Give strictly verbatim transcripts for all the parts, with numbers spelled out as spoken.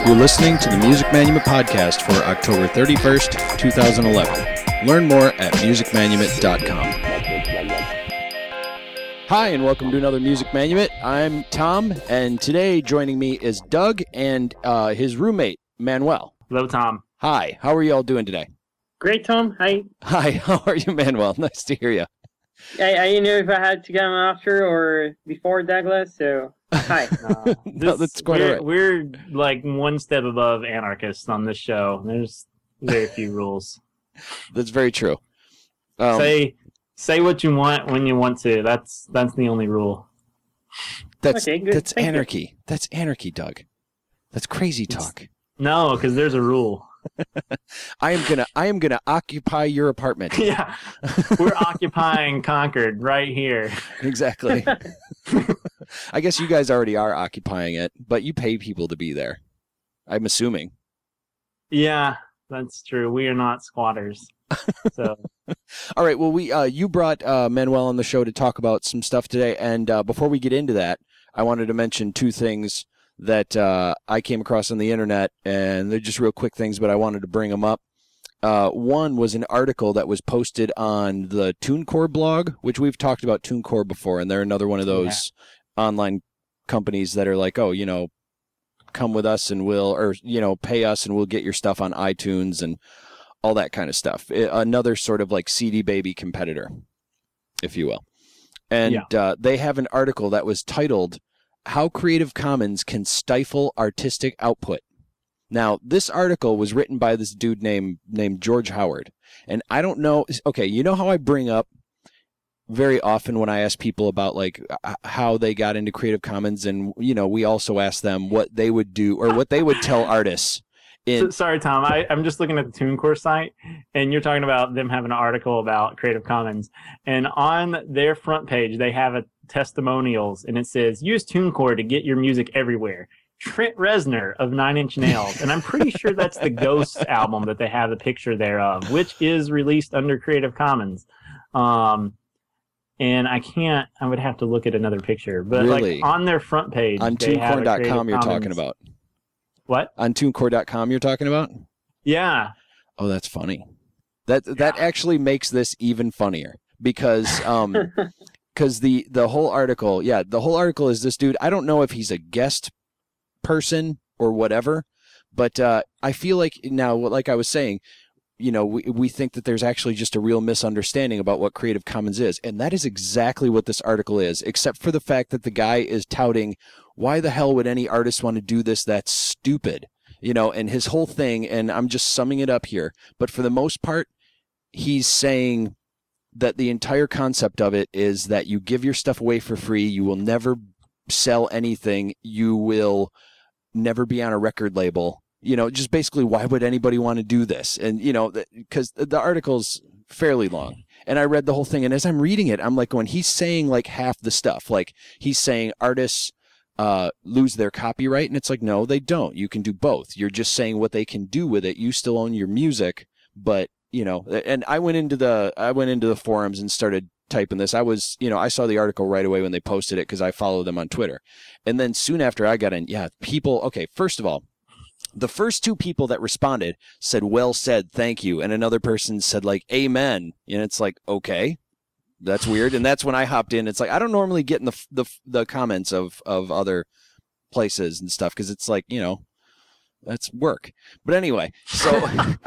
You're listening to the Music Manument Podcast for October thirty-first, twenty eleven. Learn more at music manument dot com. Hi, and welcome to another Music Manument. I'm Tom, and today joining me is Doug and uh, his roommate, Manuel. Hello, Tom. Hi, how are you all doing today? Great, Tom. Hi. Hi, how are you, Manuel? Nice to hear you. I, I didn't know if I had to come after or before Douglas, so hi. Uh, No, this- that's quite we're, all right. we're like one step above anarchists on this show. There's very few rules. That's very true. Um, say say what you want when you want to. That's that's the only rule. that's Okay, good. that's Thank you. anarchy. That's anarchy, Doug. That's crazy talk. No, because there's a rule. I am gonna I am gonna occupy your apartment. Yeah, we're occupying Concord right here. Exactly. I guess you guys already are occupying it, but you pay people to be there. I'm assuming. Yeah, that's true. We are not squatters. So All right. Well, we uh, you brought uh, Manuel on the show to talk about some stuff today, and uh, before we get into that, I wanted to mention two things that uh, I came across on the internet, and they're just real quick things, but I wanted to bring them up. Uh, one was an article that was posted on the TuneCore blog, which we've talked about TuneCore before, and they're another one of those online companies that are like, oh, you know, come with us and we'll, or, you know, pay us and we'll get your stuff on iTunes and all that kind of stuff. I- another sort of like C D Baby competitor, if you will. And Yeah. uh, they have an article that was titled, How Creative Commons Can Stifle Artistic Output. Now, this article was written by this dude named named George Howard. And I don't know, okay, you know how I bring up very often when I ask people about like uh, how they got into Creative Commons, and, you know, we also ask them what they would do or what they would tell artists. In, So- sorry, Tom. I, I'm just looking at the TuneCore site, and you're talking about them having an article about Creative Commons. And on their front page, they have a testimonials, and it says, use TuneCore to get your music everywhere. Trent Reznor of Nine Inch Nails. And I'm pretty sure that's the Ghost album that they have the picture thereof, which is released under Creative Commons. Um, and I can't, I would have to look at another picture. But Really? like on their front page, on they have a TuneCore dot Creative com you're talking Commons- about. What? On TuneCore dot com you're talking about? Yeah. Oh, that's funny. That that actually makes this even funnier because um because the the whole article, yeah, the whole article is this dude. I don't know if he's a guest person or whatever, but uh, I feel like now, like I was saying, you know, we we think that there's actually just a real misunderstanding about what Creative Commons is, and that is exactly what this article is, except for the fact that the guy is touting, why the hell would any artist want to do this? That's stupid. You know, and his whole thing, and I'm just summing it up here, but for the most part, he's saying that the entire concept of it is that you give your stuff away for free, you will never sell anything, you will never be on a record label. You know, just basically, why would anybody want to do this? And, you know, because the article's fairly long. And I read the whole thing, and as I'm reading it, I'm like going, he's saying like half the stuff. Like, he's saying artists uh, lose their copyright, and it's like, no, they don't. You can do both. You're just saying what they can do with it. You still own your music, but, you know, and I went into the I went into the forums and started typing this. I was, you know, I saw the article right away when they posted it because I follow them on Twitter. And then soon after I got in, yeah, people, okay, first of all, the first two people that responded said, well said, thank you. And another person said, like, amen. And it's like, okay, that's weird. And that's when I hopped in. It's like, I don't normally get in the the, the comments of, of other places and stuff because it's like, you know, that's work. But anyway, so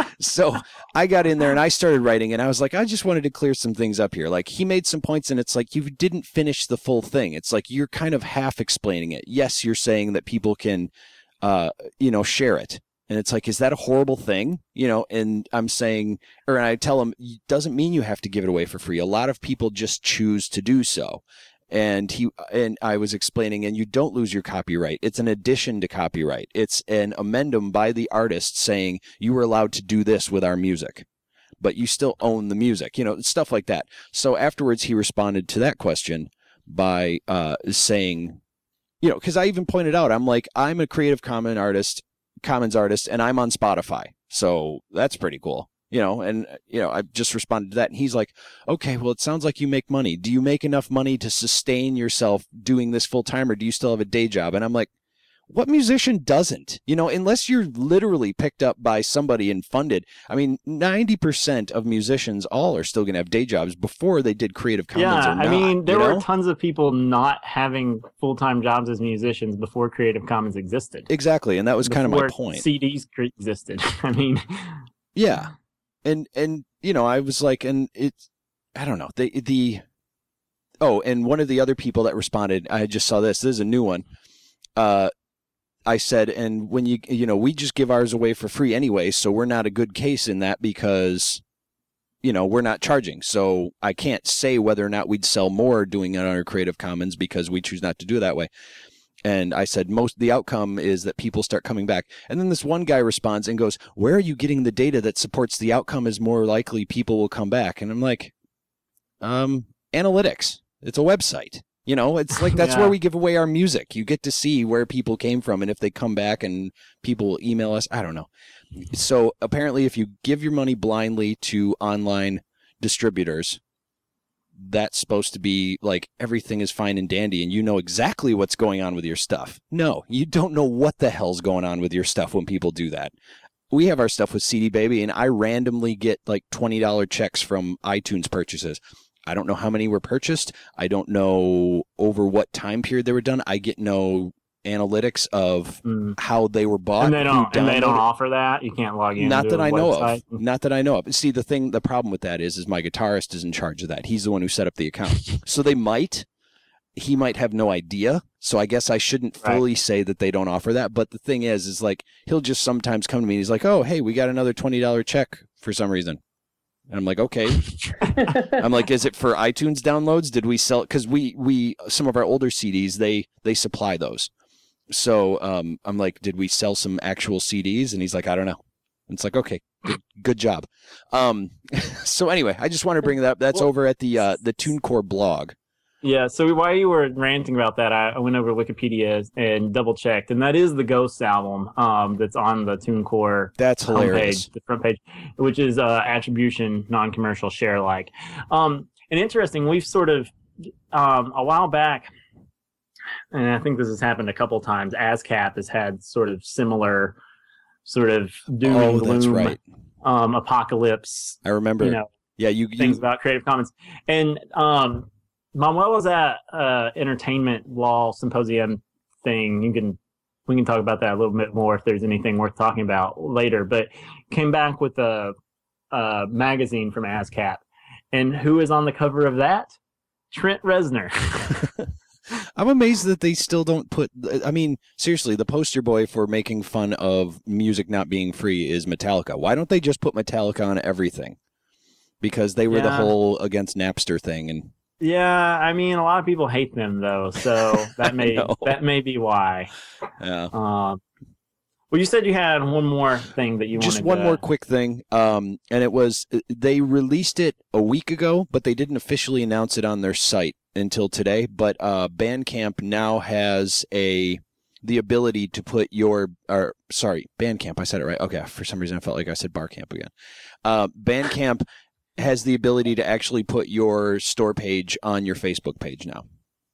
so I got in there and I started writing, and I was like, I just wanted to clear some things up here. Like, he made some points, and it's like, you didn't finish the full thing. It's like, you're kind of half explaining it. Yes, you're saying that people can, uh, you know, share it. And it's like, is that a horrible thing? You know, and I'm saying, or I tell him, it doesn't mean you have to give it away for free. A lot of people just choose to do so. And he and I was explaining, and you don't lose your copyright. It's an addition to copyright. It's an amendum by the artist saying you were allowed to do this with our music, but you still own the music, you know, stuff like that. So afterwards, he responded to that question by uh, saying, you know, because I even pointed out, I'm like, I'm a Creative Commons artist, Commons artist, and I'm on Spotify. So that's pretty cool. You know, and, you know, I just responded to that. And he's like, okay, well, it sounds like you make money. Do you make enough money to sustain yourself doing this full time, or do you still have a day job? And I'm like, what musician doesn't? You know, unless you're literally picked up by somebody and funded. I mean, ninety percent of musicians all are still going to have day jobs before they did Creative Commons Yeah, or not, I mean, there you were know? tons of people not having full-time jobs as musicians before Creative Commons existed. Exactly, and that was kind of my Before point. C Ds cre- existed. I mean, Yeah. And, and you know, I was like, and it's, I don't know, the, the, oh, and one of the other people that responded, I just saw this, this is a new one. Uh, I said, and when you, you know, we just give ours away for free anyway, so we're not a good case in that because, you know, we're not charging. So I can't say whether or not we'd sell more doing it under Creative Commons because we choose not to do it that way. And I said, most the outcome is that people start coming back. And then this one guy responds and goes, where are you getting the data that supports the outcome is more likely people will come back? And I'm like, um, analytics. It's a website. You know, it's like that's Yeah. where we give away our music. You get to see where people came from and if they come back and people will email us. I don't know. So apparently if you give your money blindly to online distributors, that's supposed to be like everything is fine and dandy and you know exactly what's going on with your stuff. No, you don't know what the hell's going on with your stuff when people do that. We have our stuff with C D Baby and I randomly get like twenty dollars checks from iTunes purchases. I don't know how many were purchased. I don't know over what time period they were done. I get no analytics of mm. how they were bought. and they don't who and they don't downloaded- offer that. You can't log in. Not to that a I know website. of. Not that I know of. See, the thing, the problem with that is, is my guitarist is in charge of that. He's the one who set up the account. So they might, he might have no idea. So I guess I shouldn't fully Right. say that they don't offer that. But the thing is, is like, he'll just sometimes come to me and he's like, oh, hey, we got another twenty dollars check for some reason. And I'm like, okay. I'm like, is it for iTunes downloads? Did we sell? Because we, we, some of our older C Ds, they, they supply those. So um, I'm like, did we sell some actual C Ds? And he's like, I don't know. And it's like, okay, good, good job. Um, so anyway, I just want to bring that up. That's Well- over at the uh, the TuneCore blog. Yeah, so while you were ranting about that, I I went over to Wikipedia and double checked, and that is the Ghosts album um, that's on the TuneCore That's hilarious. homepage, the front page, which is uh, attribution, non-commercial, share alike. Um, and interesting, we've sort of um, a while back, and I think this has happened a couple times. ASCAP has had sort of similar, sort of doom Oh, and gloom, that's right. um, apocalypse. I remember. You know, yeah, you, things you about Creative Commons. And um, Manuel was at uh, entertainment law symposium thing. You can we can talk about that a little bit more if there's anything worth talking about later. But came back with a, a magazine from ASCAP, and who is on the cover of that? Trent Reznor. I'm amazed that they still don't put. I mean, seriously, the poster boy for making fun of music not being free is Metallica. Why don't they just put Metallica on everything? Because they were the Yeah. whole against Napster thing, and Yeah, I mean, a lot of people hate them though, so that may know. that may be why. yeah. Um, well, you said you had one more thing that you Just wanted. one to... more quick thing, um, and it was they released it a week ago, but they didn't officially announce it on their site until today. But uh, Bandcamp now has a the ability to put your or sorry, Bandcamp. I said it right. Okay, for some reason I felt like I said Barcamp again. Uh, Bandcamp has the ability to actually put your store page on your Facebook page now.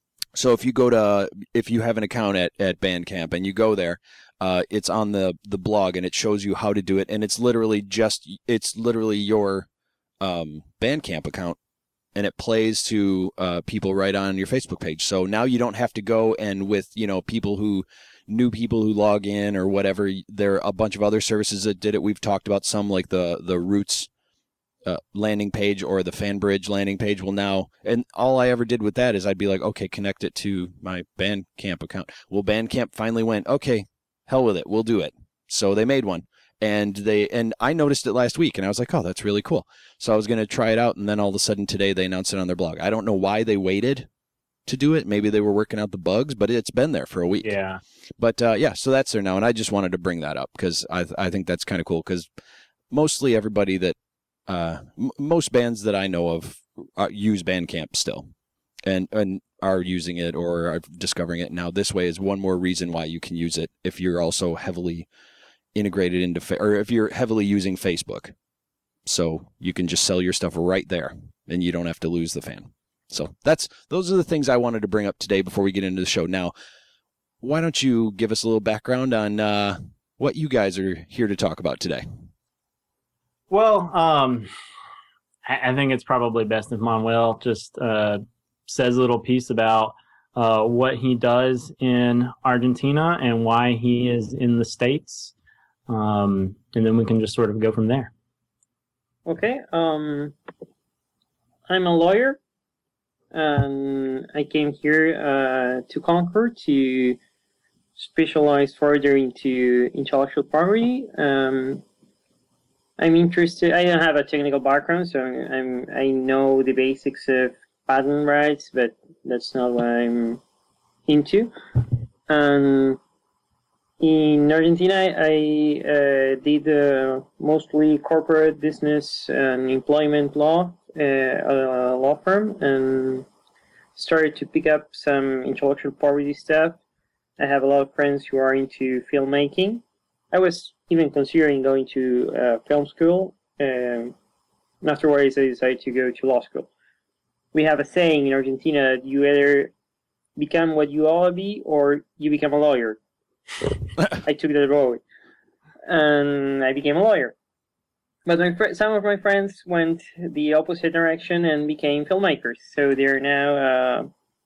So if you go to if you have an account at, at Bandcamp and you go there, uh, it's on the, the blog and it shows you how to do it, and it's literally just it's literally your um, Bandcamp account, and it plays to uh, people right on your Facebook page. So now you don't have to go and with you know people who new people who log in or whatever. There are a bunch of other services that did it. We've talked about some like the the Roots Uh, landing page or the FanBridge landing page will now, and all I ever did with that is I'd be like, okay, connect it to my Bandcamp account. Well, Bandcamp finally went, okay, hell with it, we'll do it. So they made one, and they and I noticed it last week, and I was like, oh, that's really cool. So I was going to try it out, and then all of a sudden today they announced it on their blog. I don't know why they waited to do it. Maybe they were working out the bugs, but it's been there for a week. Yeah. But uh, yeah, so that's there now, and I just wanted to bring that up because I I think that's kind of cool because mostly everybody that Uh, m- most bands that I know of uh, use Bandcamp still, and and are using it or are discovering it now. This way is one more reason why you can use it if you're also heavily integrated into fa- or if you're heavily using Facebook. So you can just sell your stuff right there, and you don't have to lose the fan. So that's those are the things I wanted to bring up today before we get into the show. Now, why don't you give us a little background on uh, what you guys are here to talk about today? Well, um, I, I think it's probably best if Manuel just uh, says a little piece about uh, what he does in Argentina and why he is in the States. Um, and then we can just sort of go from there. Okay. Um, I'm a lawyer, and I came here uh, to Concord to specialize further into intellectual property. Um, I'm interested. I don't have a technical background, so I'm I know the basics of patent rights, but that's not what I'm into. And in Argentina, I uh, did uh, mostly corporate business and employment law, uh, a law firm, and started to pick up some intellectual property stuff. I have a lot of friends who are into filmmaking. I was even considering going to uh, film school. Um, afterwards, I decided to go to law school. We have a saying in Argentina that you either become what you ought to be or you become a lawyer. I took that road, and I became a lawyer. But my fr- some of my friends went the opposite direction and became filmmakers. So they're now uh,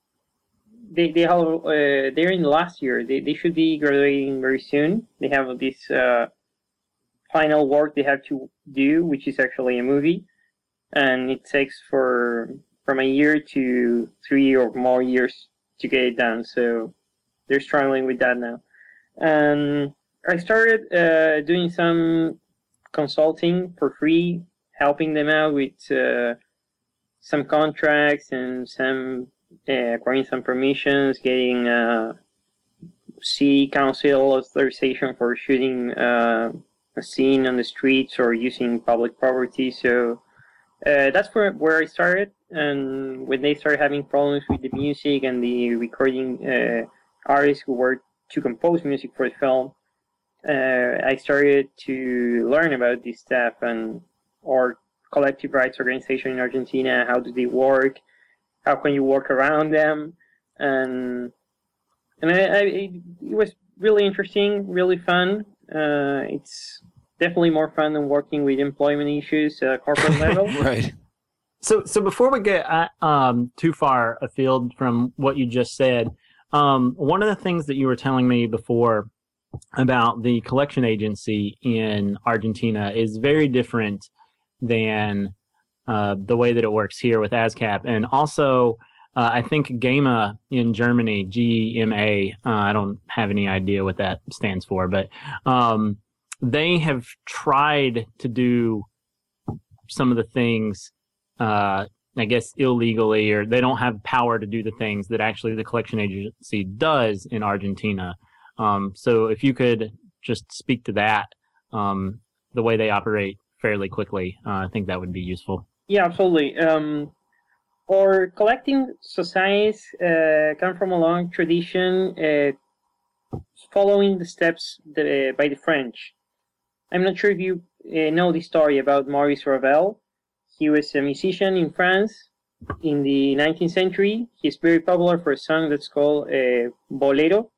they they have uh, they're in the last year. They they should be graduating very soon. They have this uh, final work they have to do, which is actually a movie, and it takes for from a year to three or more years to get it done. So they're struggling with that now. And I started uh, doing some consulting for free, helping them out with uh, some contracts and some uh, acquiring some permissions, getting uh, city council authorization for shooting uh, a scene on the streets or using public property. So uh, that's where, where I started. And when they started having problems with the music and the recording uh, artists who were to compose music for the film, uh, I started to learn about this stuff and or collective rights organization in Argentina. How do they work? How can you work around them? And and I, I, it was really interesting, really fun. Uh, it's definitely more fun than working with employment issues at a corporate level. Right. So, so before we get uh, um, too far afield from what you just said, um, one of the things that you were telling me before about the collection agency in Argentina is very different than uh, the way that it works here with ASCAP. And also, uh, I think GEMA in Germany, G E M A, uh, I don't have any idea what that stands for, but um, they have tried to do some of the things Uh, I guess illegally, or they don't have power to do the things that actually the collection agency does in Argentina. Um, so if you could just speak to that, um, the way they operate fairly quickly, uh, I think that would be useful. Yeah, absolutely. Um, our collecting societies uh, come from a long tradition uh, following the steps that, uh, by the French. I'm not sure if you uh, know the story about Maurice Ravel. He was a musician in France in the nineteenth century. He's very popular for a song that's called uh, Bolero.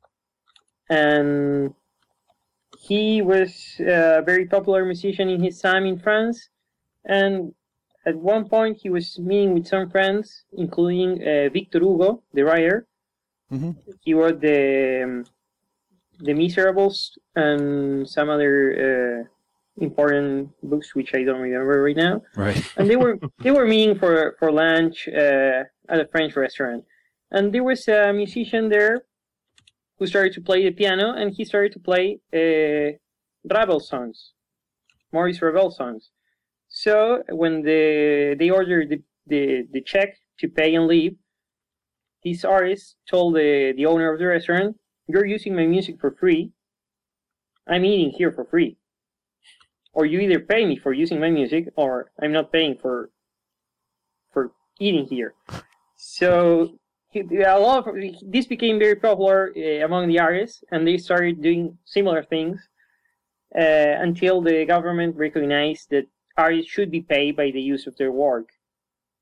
And he was a very popular musician in his time in France. And at one point, he was meeting with some friends, including uh, Victor Hugo, the writer. Mm-hmm. He wrote the, um, the Miserables and some other uh, important books which I don't remember right now. Right. And they were they were meeting for for lunch uh, at a French restaurant, and there was a musician there who started to play the piano, and he started to play uh, Ravel songs, Maurice Ravel songs. So when the they ordered the, the, the check to pay and leave, this artist told the, the owner of the restaurant, "You're using my music for free. I'm eating here for free. Or you either pay me for using my music, or I'm not paying for for eating here." So a lot of this became very popular uh, among the artists, and they started doing similar things uh, until the government recognized that artists should be paid by the use of their work.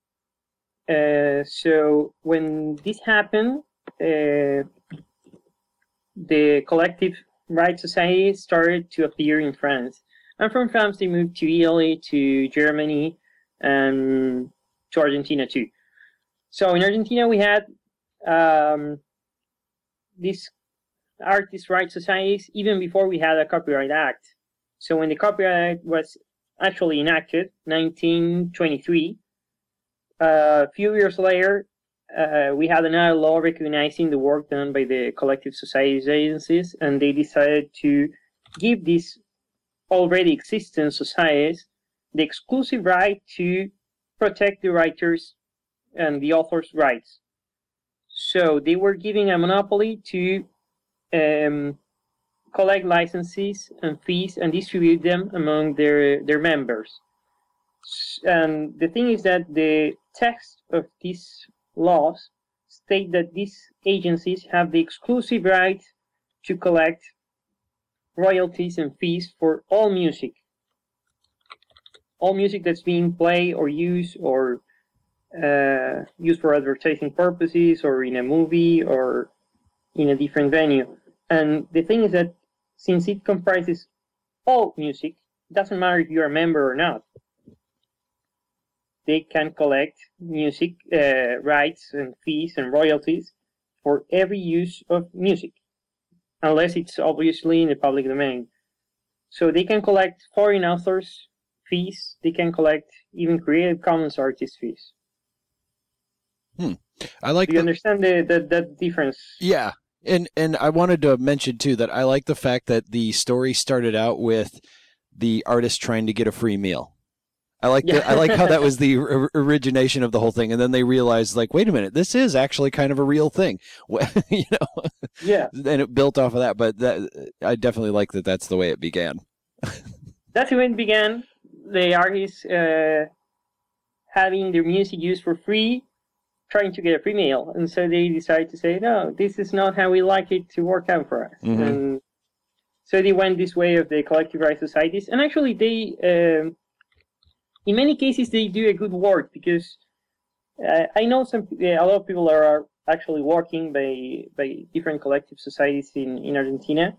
Uh, so when this happened, uh, the collective rights societies started to appear in France. And from France, they moved to Italy, to Germany, and to Argentina too. So in Argentina, we had um, these artist rights societies even before we had a Copyright Act. So when the Copyright Act was actually enacted, nineteen twenty-three, uh, a few years later, uh, we had another law recognizing the work done by the collective societies agencies, and they decided to give these already existing societies the exclusive right to protect the writers and the authors' rights. So they were giving a monopoly to um, collect licenses and fees and distribute them among their, their members. And the thing is that the text of these laws state that these agencies have the exclusive right to collect royalties and fees for all music. All music that's being played or used or uh, used for advertising purposes or in a movie or in a different venue. And the thing is that since it comprises all music, it doesn't matter if you're a member or not. They can collect music uh, rights and fees and royalties for every use of music, unless it's obviously in the public domain. So they can collect foreign authors' fees, they can collect even Creative Commons artist fees. Hmm. I like Do you the, understand the, the, that difference? Yeah. And and I wanted to mention too that I like the fact that the story started out with the artist trying to get a free meal. I like Yeah. the, I like how that was the or- origination of the whole thing, and then they realized, like, wait a minute, this is actually kind of a real thing, you know. Yeah. And it built off of that, but that I definitely like that. That's the way it began. That's when it began. The artists uh, having their music used for free, trying to get a free meal, and so they decided to say, no, this is not how we like it to work out for us. Mhm. And so they went this way of the collective rights societies, and actually they, um, in many cases, they do a good work because uh, I know some a lot of people are actually working by by different collective societies in, in Argentina,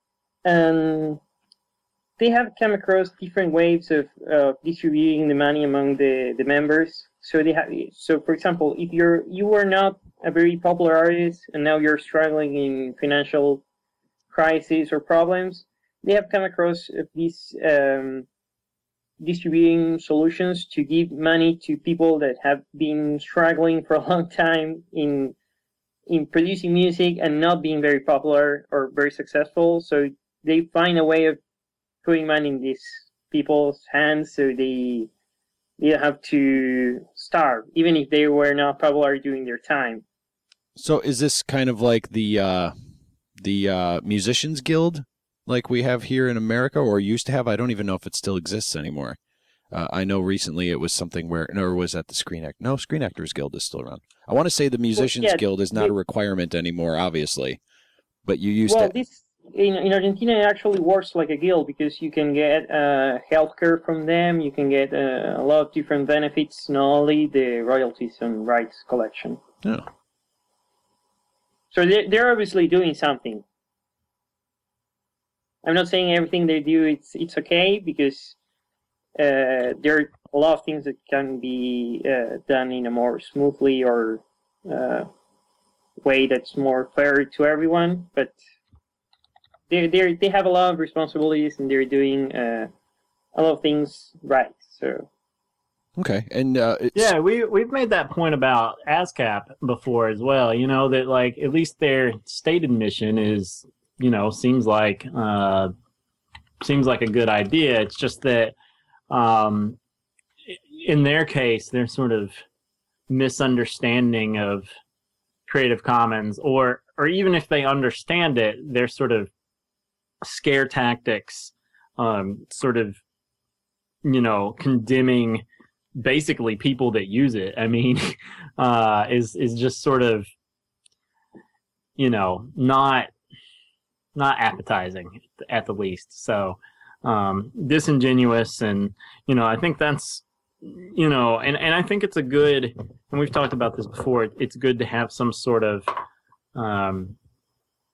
and they have come across different ways of uh, distributing the money among the, the members. So they have, so for example, if you're you were not a very popular artist and now you're struggling in financial crisis or problems, they have come across these um, distributing solutions to give money to people that have been struggling for a long time in in producing music and not being very popular or very successful. So they find a way of putting money in these people's hands so they they don't have to starve, even if they were not popular during their time. So is this kind of like the uh, the uh, Musicians Guild, like we have here in America, or used to have? I don't even know if it still exists anymore. Uh, I know recently it was something where, no, it was at the Screen Act. No, Screen Actors Guild is still around. I want to say the Musicians Well, yeah, Guild is not they- a requirement anymore, obviously, but you used Well, to. this in, in Argentina it actually works like a guild because you can get uh, healthcare from them, you can get uh, a lot of different benefits, not only the royalties and rights collection. Oh. So they're, they're obviously doing something. I'm not saying everything they do it's it's okay because uh, there are a lot of things that can be uh, done in a more smoothly or uh, way that's more fair to everyone, but they they they have a lot of responsibilities and they're doing uh, a lot of things right. So Okay, and uh, it's- Yeah, we we've made that point about ASCAP before as well. You know that like at least their stated mission is, you know, seems like uh, seems like a good idea. It's just that um, in their case, their sort of misunderstanding of Creative Commons, or or even if they understand it, their sort of scare tactics, um, sort of, you know, condemning basically people that use it. I mean, uh, is is just sort of, you know, not not appetizing at the least. So um, disingenuous, and you know, I think that's, you know, and and I think it's a good, and we've talked about this before. It's good to have some sort of um,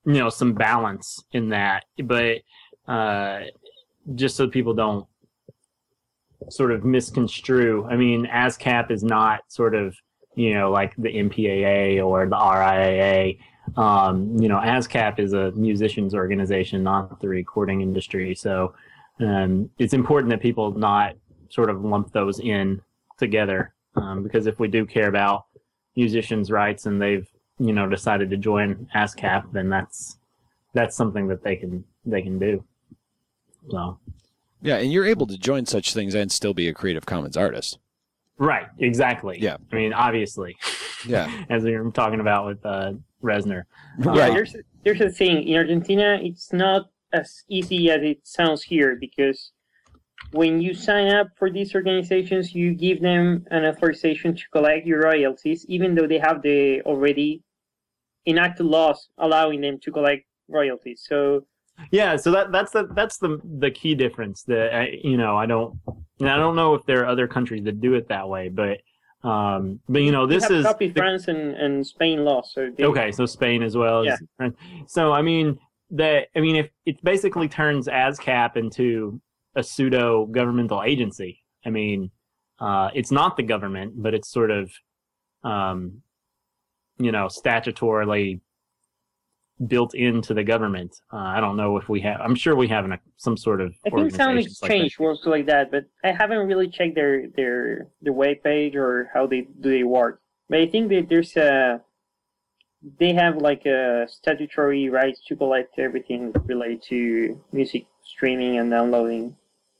you know, some balance in that, but uh, just so people don't sort of misconstrue. I mean, ASCAP is not sort of, you know, like the M P A A or the R I A A. Um, you know, ASCAP is a musicians organization, not the recording industry. So um, it's important that people not sort of lump those in together, um, because if we do care about musicians' rights and they've, you know, decided to join ASCAP, then that's that's something that they can they can do. So yeah, and you're able to join such things and still be a Creative Commons artist. right, exactly. Yeah, I mean, obviously. Yeah, as we were talking about with uh, Reznor. Yeah, right. there's there's a thing in Argentina. It's not as easy as it sounds here, because when you sign up for these organizations, you give them an authorization to collect your royalties, even though they have the already enacted laws allowing them to collect royalties. So Yeah, so that that's the that's the the key difference. That I, you know, I don't and I don't know if there are other countries that do it that way, but um, but you know, this we have is copy the- France and, and Spain laws. So they, okay. So Spain as well as so. I mean that I mean if it basically turns ASCAP into a pseudo governmental agency. I mean, uh, it's not the government, but it's sort of um, you know, statutorily built into the government. Uh, I don't know if we have. I'm sure we have an, some sort of. I think Sound organizations like Exchange that. works like that, but I haven't really checked their their their web page or how they do they work. But I think that there's a they have like a statutory rights to collect everything related to music streaming and downloading.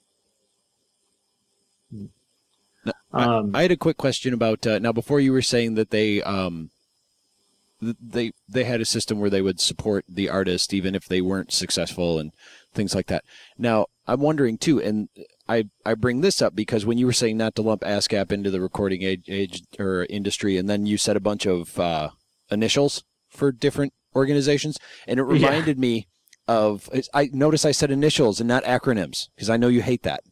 No, Um, I, I had a quick question about uh, now. Before you were saying that they um, th- they they had a system where they would support the artist even if they weren't successful and things like that. Now I'm wondering too, and I I bring this up because when you were saying not to lump ASCAP into the recording age, age or industry, and then you said a bunch of uh, initials for different organizations, and it Yeah. reminded me of. I notice I said initials and not acronyms because I know you hate that.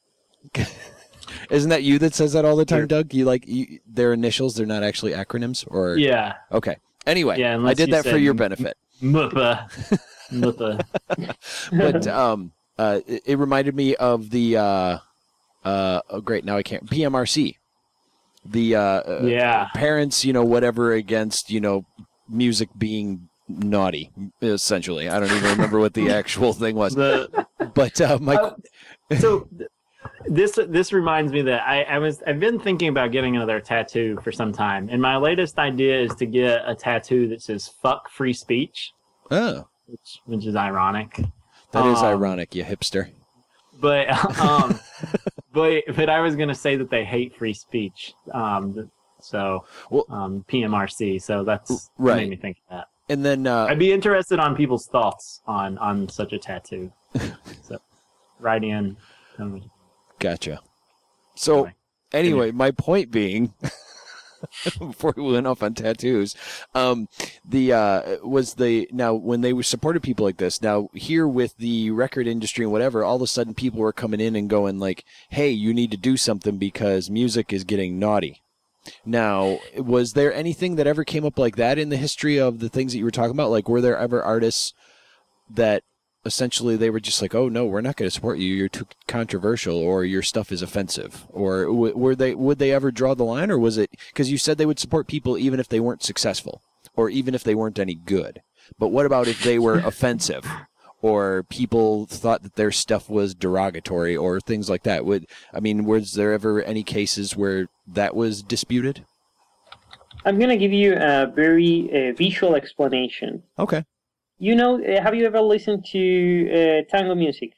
Isn't that you that says that all the time, Sure. Doug? You like you, their initials; they're not actually acronyms, or yeah, okay. Anyway, Yeah, I unless did you that for said- your benefit. M U P A, M U P A. But um, uh, it, it reminded me of the uh, uh, oh great, now I can't P M R C, the uh, uh, Yeah. parents, you know, whatever against you know music being naughty. Essentially, I don't even remember what the actual thing was. The But uh, my Uh, so th- this this reminds me that I, I was I've been thinking about getting another tattoo for some time, and my latest idea is to get a tattoo that says "fuck free speech," oh, which which is ironic. that is Um, ironic, you hipster. But um, but but I was gonna say that they hate free speech. Um, so Well- um, P M R C. So that's Right. made me think of that. And then uh, I'd be interested on people's thoughts on on such a tattoo. So write in. tell me. Gotcha. So Anyway. anyway, my point being, before we went off on tattoos, um, the uh, was the now when they were supported people like this. Now here with the record industry and whatever, all of a sudden people were coming in and going like, "Hey, you need to do something because music is getting naughty." Now, was there anything that ever came up like that in the history of the things that you were talking about? Like, were there ever artists that essentially they were just like, oh no, we're not going to support you, you're too controversial, or your stuff is offensive, or w- were they would they ever draw the line, or was it because you said they would support people even if they weren't successful or even if they weren't any good? But what about if they were offensive or people thought that their stuff was derogatory or things like that? Would I mean, was there ever any cases where that was disputed? I'm gonna give you a very uh, visual explanation. Okay. You know, uh, have you ever listened to uh, tango music?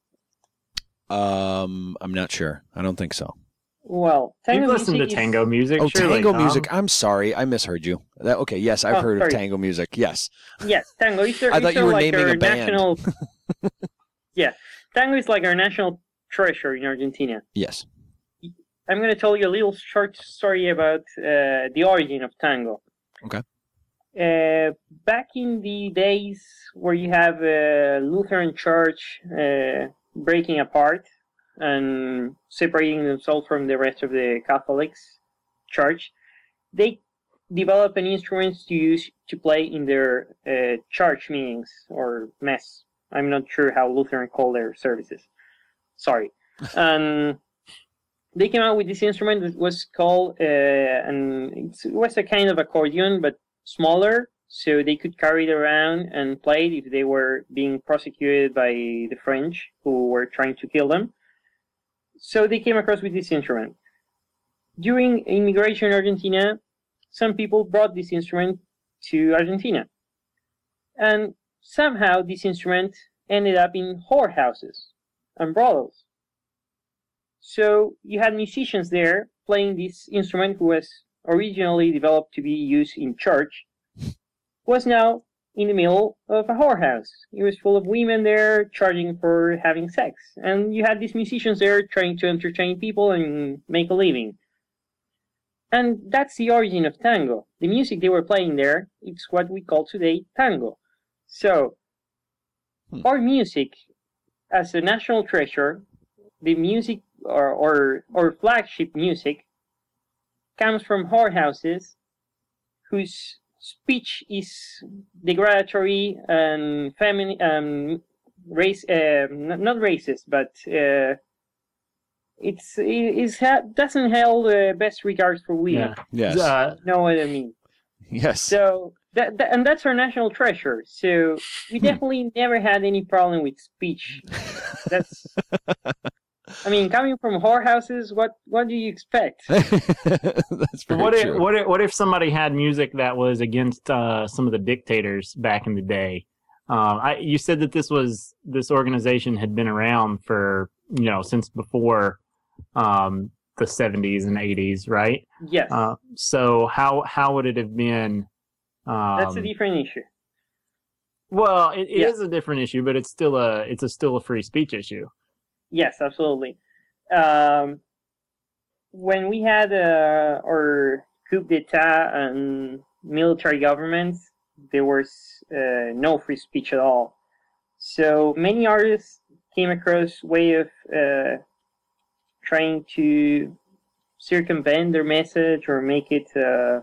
Um, I'm not sure. I don't think so. Well, tango You've listened to music is- tango music. Oh, surely, tango Tom. music. I'm sorry, I misheard you. That, okay, yes, I've Oh, heard sorry. of tango music. Yes. Yes, tango. Is I thought you were like naming our a band. national. Yeah, tango is like our national treasure in Argentina. Yes. I'm going to tell you a little short story about uh, the origin of tango. Okay. Uh, back in the days where you have a Lutheran church uh, breaking apart and separating themselves from the rest of the Catholics church, they develop an instrument to use to play in their uh, church meetings or mass. I'm not sure how Lutheran call their services. Sorry. And they came out with this instrument that was called, uh, and it was a kind of accordion, but smaller, so they could carry it around and play it if they were being prosecuted by the French, who were trying to kill them. So they came across with this instrument. During immigration in Argentina, some people brought this instrument to Argentina. And somehow this instrument ended up in whorehouses and brothels. So you had musicians there playing this instrument, who was originally developed to be used in church, was now in the middle of a whorehouse. It was full of women there charging for having sex. And you had these musicians there trying to entertain people and make a living. And that's the origin of tango. The music they were playing there, it's what we call today tango. So, hmm. our music, as a national treasure, the music or, or, or flagship music, comes from whorehouses whose speech is degradatory and feminine, um, race, uh, not, not racist, but uh, it's it ha- doesn't hold the best regards for women. Yeah. Yes. Uh, know what I mean? Yes. So that, that and that's our national treasure. So we definitely never had any problem with speech. That's. I mean, coming from whorehouses, what what do you expect? That's very what true. if what if what if somebody had music that was against uh, some of the dictators back in the day? Um, I, you said that this was this organization had been around for you know since before um, the seventies and eighties, right? Yes. Uh, so how how would it have been? Um, That's a different issue. Well, it, it Yeah. is a different issue, but it's still a it's a still a free speech issue. Yes, absolutely. Um, when we had uh, our coup d'etat and military governments, there was uh, no free speech at all. So many artists came across way of uh, trying to circumvent their message or make it uh,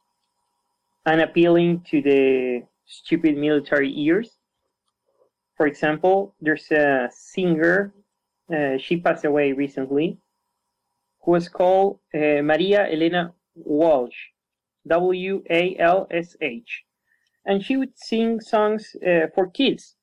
unappealing to the stupid military ears. For example, there's a singer. Uh, she passed away recently, who was called uh, Maria Elena Walsh, W A L S H. And she would sing songs uh, for kids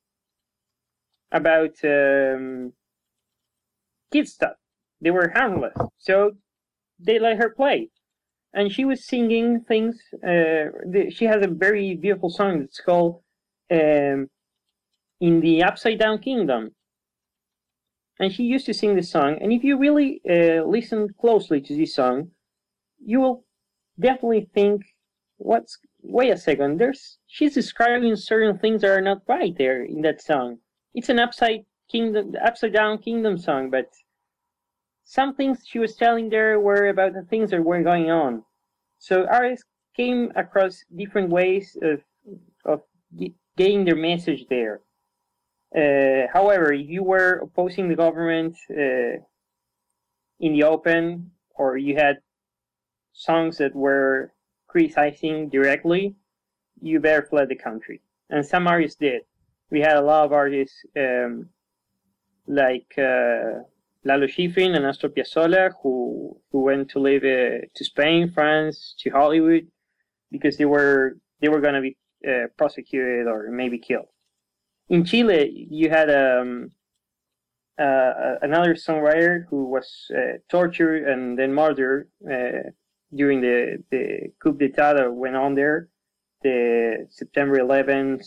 about um, kid stuff. They were harmless, so they let her play. And she was singing things. Uh, the, she has a very beautiful song that's called um, In the Upside Down Kingdom. And she used to sing this song. And if you really uh, listen closely to this song, you will definitely think, "What's? Wait a second. There's she's describing certain things that are not right there in that song. It's an upside kingdom, upside down kingdom song, but some things she was telling there were about the things that were going on." So artists came across different ways of of getting their message there. Uh, however, if you were opposing the government uh, in the open, or you had songs that were criticizing directly, you better fled the country. And some artists did. We had a lot of artists um, like uh, Lalo Schifrin and Astor Piazzolla who who went to live uh, to Spain, France, to Hollywood, because they were they were going to be uh, prosecuted or maybe killed. In Chile, you had um, uh, another songwriter who was uh, tortured and then murdered uh, during the, the coup d'etat that went on there, the September eleventh,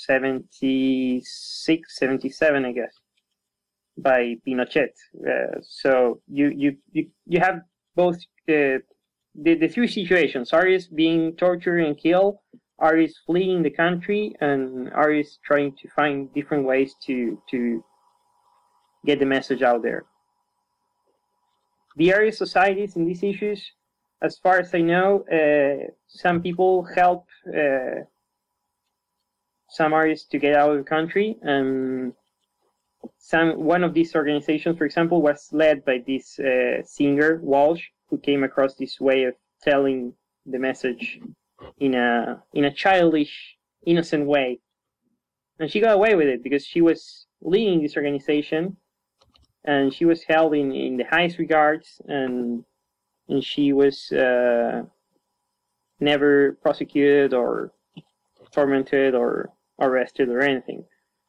seventy-six, seventy-seven, I guess, by Pinochet. Uh, so you, you, you, you have both uh, the, the three situations: artists being tortured and killed, artists fleeing the country, and artists trying to find different ways to to get the message out there. The area societies in these issues, as far as I know, uh, some people help uh, some artists to get out of the country, and some one of these organizations, for example, was led by this uh, singer Walsh, who came across this way of telling the message in a in a childish, innocent way, and she got away with it because she was leading this organization, and she was held in, in the highest regards, and and she was uh, never prosecuted or tormented or arrested or anything.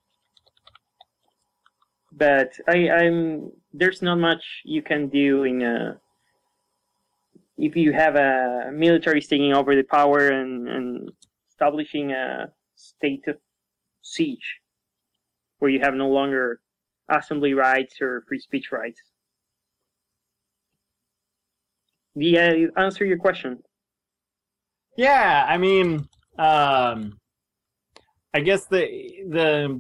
But I, I'm there's not much you can do in a if you have a military taking over the power and, and establishing a state of siege where you have no longer assembly rights or free speech rights. Did I answer your question? Yeah, I mean, um, I guess the the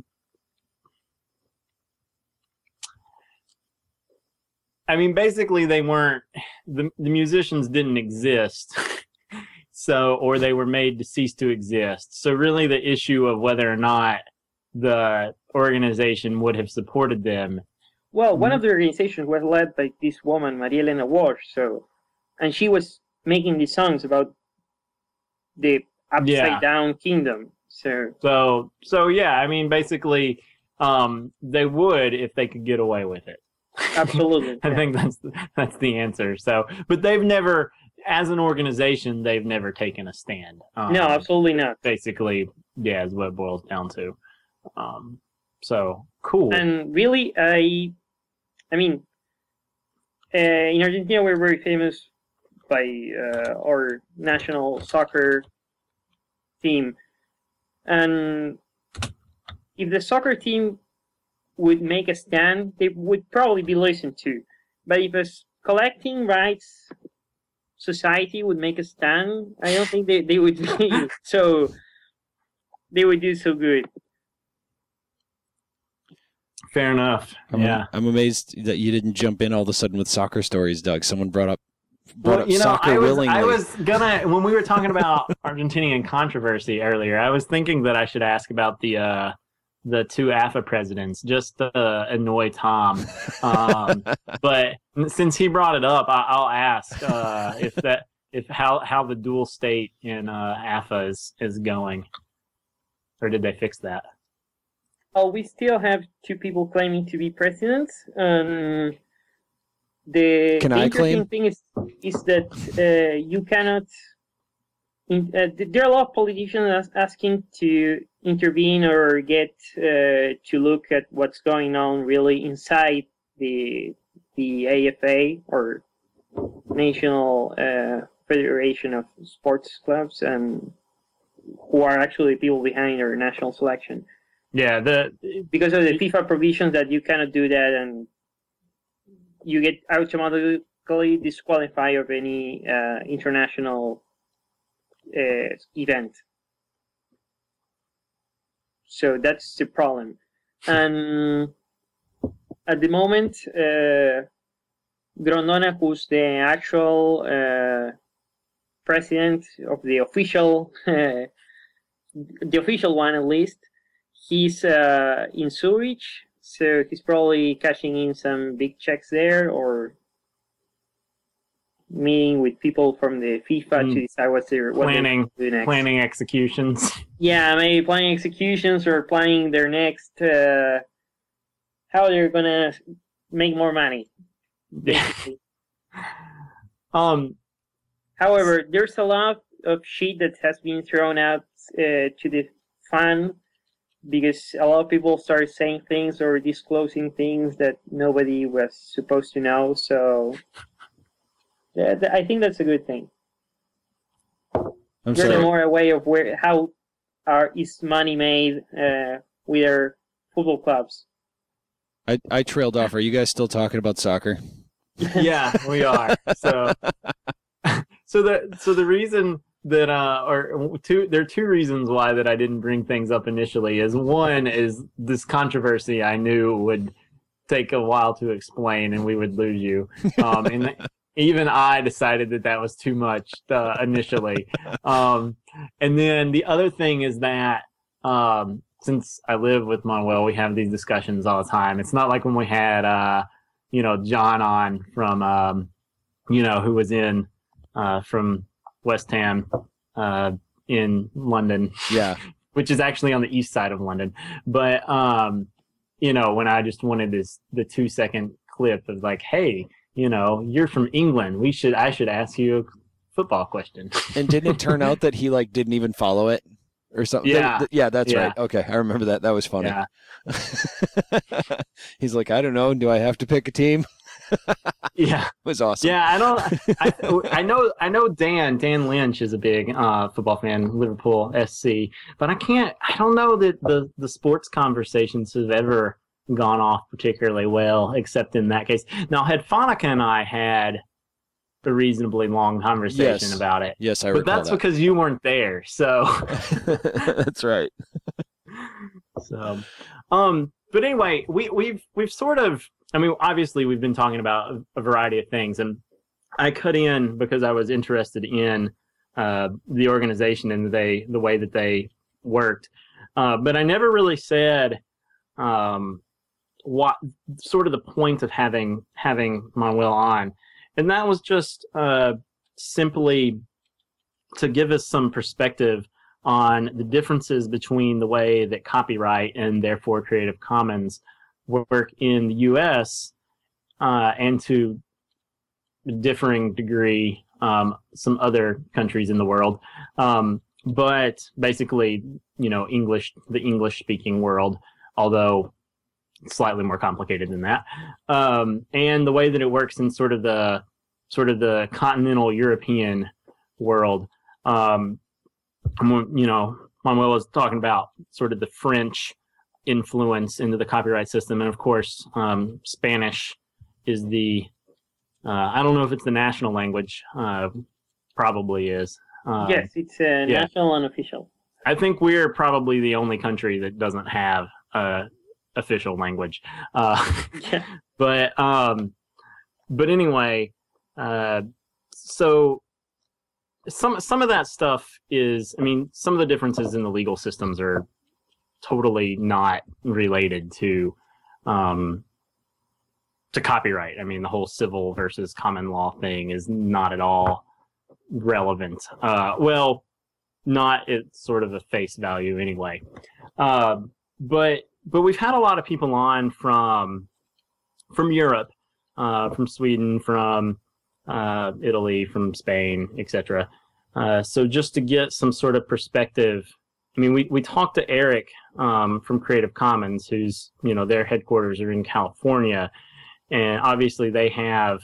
I mean, basically, they weren't the the musicians didn't exist, so or they were made to cease to exist. So really, the issue of whether or not the organization would have supported them. Well, one of the organizations was led by this woman, Maria Elena Walsh. So, and she was making these songs about the upside Yeah. down kingdom. So, So so yeah, I mean, basically, um, they would if they could get away with it. absolutely. I yeah. think that's that's the answer. So, but they've never, as an organization, they've never taken a stand. Um, No, absolutely not. Basically, yeah, is what it boils down to. Um, so cool. And really, I, I mean, uh, in Argentina, we're very famous by uh, our national soccer team. And if the soccer team would make a stand, they would probably be listened to. But if a s- collecting rights society would make a stand, I don't think they, they would be so, they would do so good. Fair enough. I'm, yeah. I'm amazed that you didn't jump in all of a sudden with soccer stories, Doug. Someone brought up brought Well, up you know, soccer I was, willingly. I was gonna when we were talking about Argentinian controversy earlier. I was thinking that I should ask about the uh, the two A F A presidents just to annoy Tom. Um, but since he brought it up, I, I'll ask uh, if that if how how the dual state in uh, A F A is is going, or did they fix that? Oh, we still have two people claiming to be presidents. Um, the, Can the I interesting claim? thing is is that uh, you cannot. In, uh, there are a lot of politicians as- asking to intervene or get uh, to look at what's going on really inside the the A F A or National uh, Federation of Sports Clubs, and who are actually people behind our national selection. Yeah, the Because of the FIFA provisions that you cannot do that, and you get automatically disqualified of any uh, international uh, event. So that's the problem. And at the moment, uh, Grondona, who's the actual uh, president of the official, uh, the official one at least, he's uh, in Zurich, so he's probably cashing in some big checks there, or meeting with people from the FIFA Mm. to decide what's their what planning they do next. planning executions. Yeah, maybe planning executions or planning their next uh, how they're gonna make more money. Basically. um. However, there's a lot of shit that has been thrown out uh, to the fan because a lot of people started saying things or disclosing things that nobody was supposed to know. So yeah, th- I think that's a good thing. I'm There's sorry. more a way of where how are is money made uh, with our football clubs. I, I trailed off. Are you guys still talking about soccer? Yeah, we are. So, so the so the reason that uh, or two there are two reasons why that I didn't bring things up initially is one is this controversy I knew would take a while to explain and we would lose you. Um, and even I decided that that was too much uh, initially. Um, and then the other thing is that um, since I live with Manuel, we have these discussions all the time. It's not like when we had uh, you know John on from um, you know who was in uh, from West Ham uh, in London. Yeah. Which is actually on the east side of London. But, um, you know, when I just wanted this, the two second clip of like, hey, you know, you're from England. We should, I should ask you a football question. And didn't it turn out that he like didn't even follow it or something? Yeah. Th- yeah, that's Yeah. right. Okay. I remember that. That was funny. Yeah. He's like, I don't know. Do I have to pick a team? Yeah. It was awesome. Yeah. I don't, I, I know, I know Dan, Dan Lynch is a big uh, football fan, Liverpool S C, but I can't, I don't know that the, the sports conversations have ever gone off particularly well, except in that case. Now, had Fanica and I had a reasonably long conversation Yes. about it. Yes, I But recall that's that. because you weren't there. So, That's right. so, um, but anyway, we, we've, we've sort of, I mean, obviously we've been talking about a, a variety of things, and I cut in because I was interested in, uh, the organization and they, the way that they worked. Uh, but I never really said, um, what sort of the point of having, having Manuel on. And that was just, uh, simply to give us some perspective on the differences between the way that copyright and therefore Creative Commons work in the U S uh, and to a differing degree um, some other countries in the world. Um, but basically, you know, English, the English speaking world, although slightly more complicated than that. Um, and the way that it works in sort of the sort of the continental European world. Um, you know, Manuel was talking about sort of the French influence into the copyright system. And of course, um, Spanish is the, uh, I don't know if it's the national language, uh, probably is. Um, yes, it's uh, yeah. national and official. I think we're probably the only country that doesn't have a official language. Uh, Yeah. but, um, but anyway, uh, so some, some of that stuff is, I mean, some of the differences in the legal systems are totally not related to, um, to copyright. I mean, the whole civil versus common law thing is not at all relevant. Uh, well, not at sort of a face value anyway. Uh, but, but we've had a lot of people on from, from Europe, uh, from Sweden, from, uh, Italy, from Spain, et cetera. Uh, so just to get some sort of perspective, I mean, we, we talked to Eric, um, from Creative Commons, who's, you know, their headquarters are in California, and obviously they have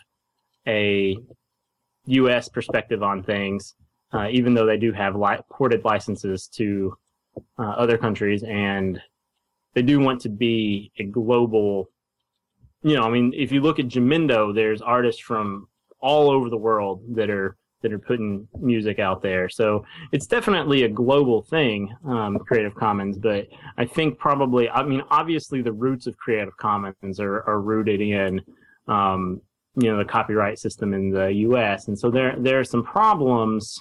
a U S perspective on things, uh, even though they do have li- ported licenses to uh, other countries, and they do want to be a global, you know, I mean, if you look at Jamindo, there's artists from all over the world that are that are putting music out there. So it's definitely a global thing, um, Creative Commons, but I think probably, I mean, obviously the roots of Creative Commons are, are rooted in, um, you know, the copyright system in the U S. And so there, there are some problems,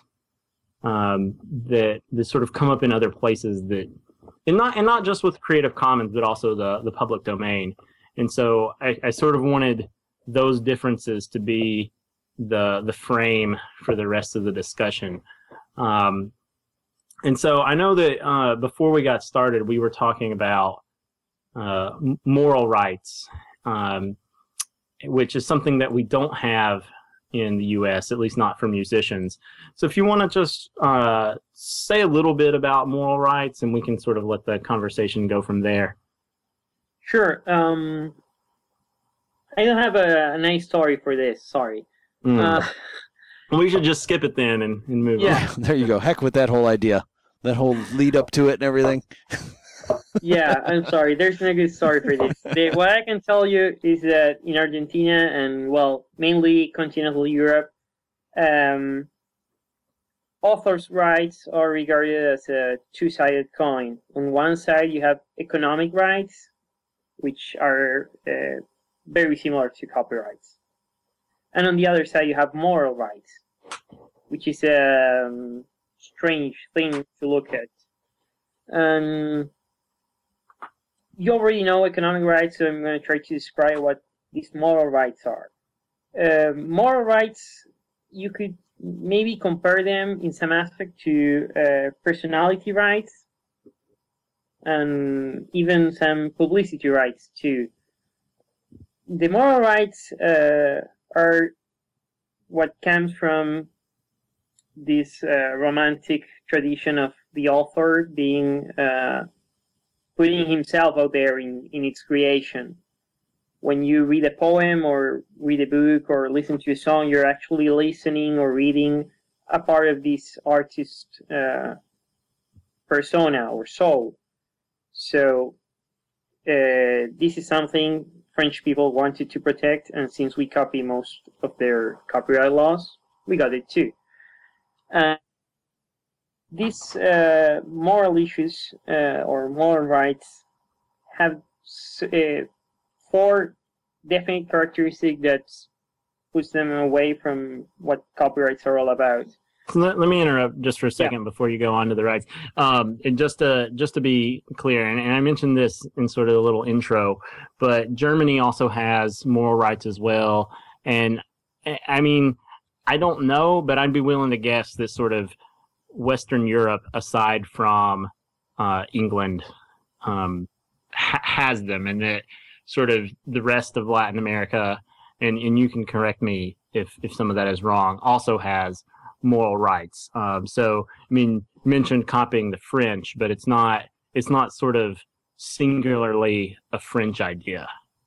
um, that, that sort of come up in other places that, and not, and not just with Creative Commons, but also the, the public domain. And so I, I sort of wanted those differences to be the the frame for the rest of the discussion. Um, and so I know that uh, before we got started, we were talking about uh, moral rights, um, which is something that we don't have in the U S, at least not for musicians. So if you want to just uh, say a little bit about moral rights, and we can sort of let the conversation go from there. Sure. Um, I don't have a, a nice story for this. Sorry. Mm. Uh, We should just skip it then and, and move Yeah. on. There you go. Heck with that whole idea. That whole lead up to it and everything. yeah, I'm sorry. There's no good story for this. The, what I can tell you is that in Argentina and, well, mainly continental Europe, um, authors' rights are regarded as a two-sided coin. On one side, you have economic rights, which are uh, very similar to copyrights. And on the other side, you have moral rights, which is a um, strange thing to look at. Um, you already know economic rights, so I'm going to try to describe what these moral rights are. Uh, moral rights, you could maybe compare them in some aspect to uh, personality rights and even some publicity rights too. The moral rights uh, are what comes from this uh, romantic tradition of the author being uh, putting himself out there in, in its creation. When you read a poem or read a book or listen to a song, you're actually listening or reading a part of this artist's uh, persona or soul. So uh, this is something French people wanted to protect, and since we copy most of their copyright laws, we got it too. Uh, these uh, moral issues uh, or moral rights have uh, four definite characteristics that puts them away from what copyrights are all about. Let, let me interrupt just for a second yeah. before you go on to the rights. Um, and just to just to be clear, and, and I mentioned this in sort of a little intro, but Germany also has moral rights as well. And I mean, I don't know, but I'd be willing to guess that sort of Western Europe, aside from uh, England, um, ha- has them, and that sort of the rest of Latin America, and, and you can correct me if, if some of that is wrong, also has moral rights. Um, so, I mean, you mentioned copying the French, but it's not it's not sort of singularly a French idea.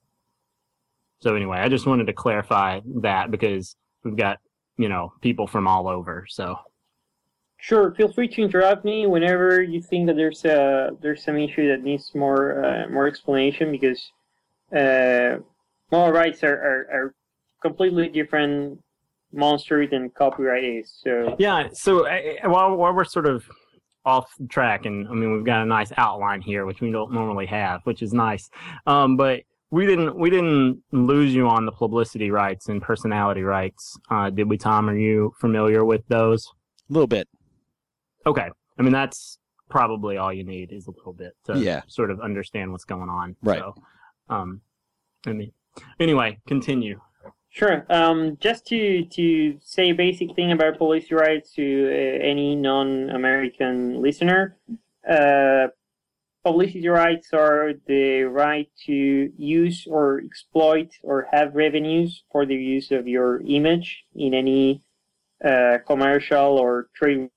So anyway, I just wanted to clarify that because we've got, you know, people from all over. So sure, feel free to interrupt me whenever you think that there's a there's some issue that needs more uh, more explanation, because uh, moral rights are, are, are completely different monster than copyright is. So yeah, so uh, while, while we're sort of off track, and I mean we've got a nice outline here, which we don't normally have, which is nice. Um, but we didn't we didn't lose you on the publicity rights and personality rights, uh, did we, Tom? Are you familiar with those? A little bit. Okay, I mean that's probably all you need is a little bit to yeah. sort of understand what's going on. Right. So, um, I mean, anyway, continue. Sure. Um, just to, to say a basic thing about publicity rights to uh, any non-American listener, uh, publicity rights are the right to use or exploit or have revenues for the use of your image in any uh, commercial or trade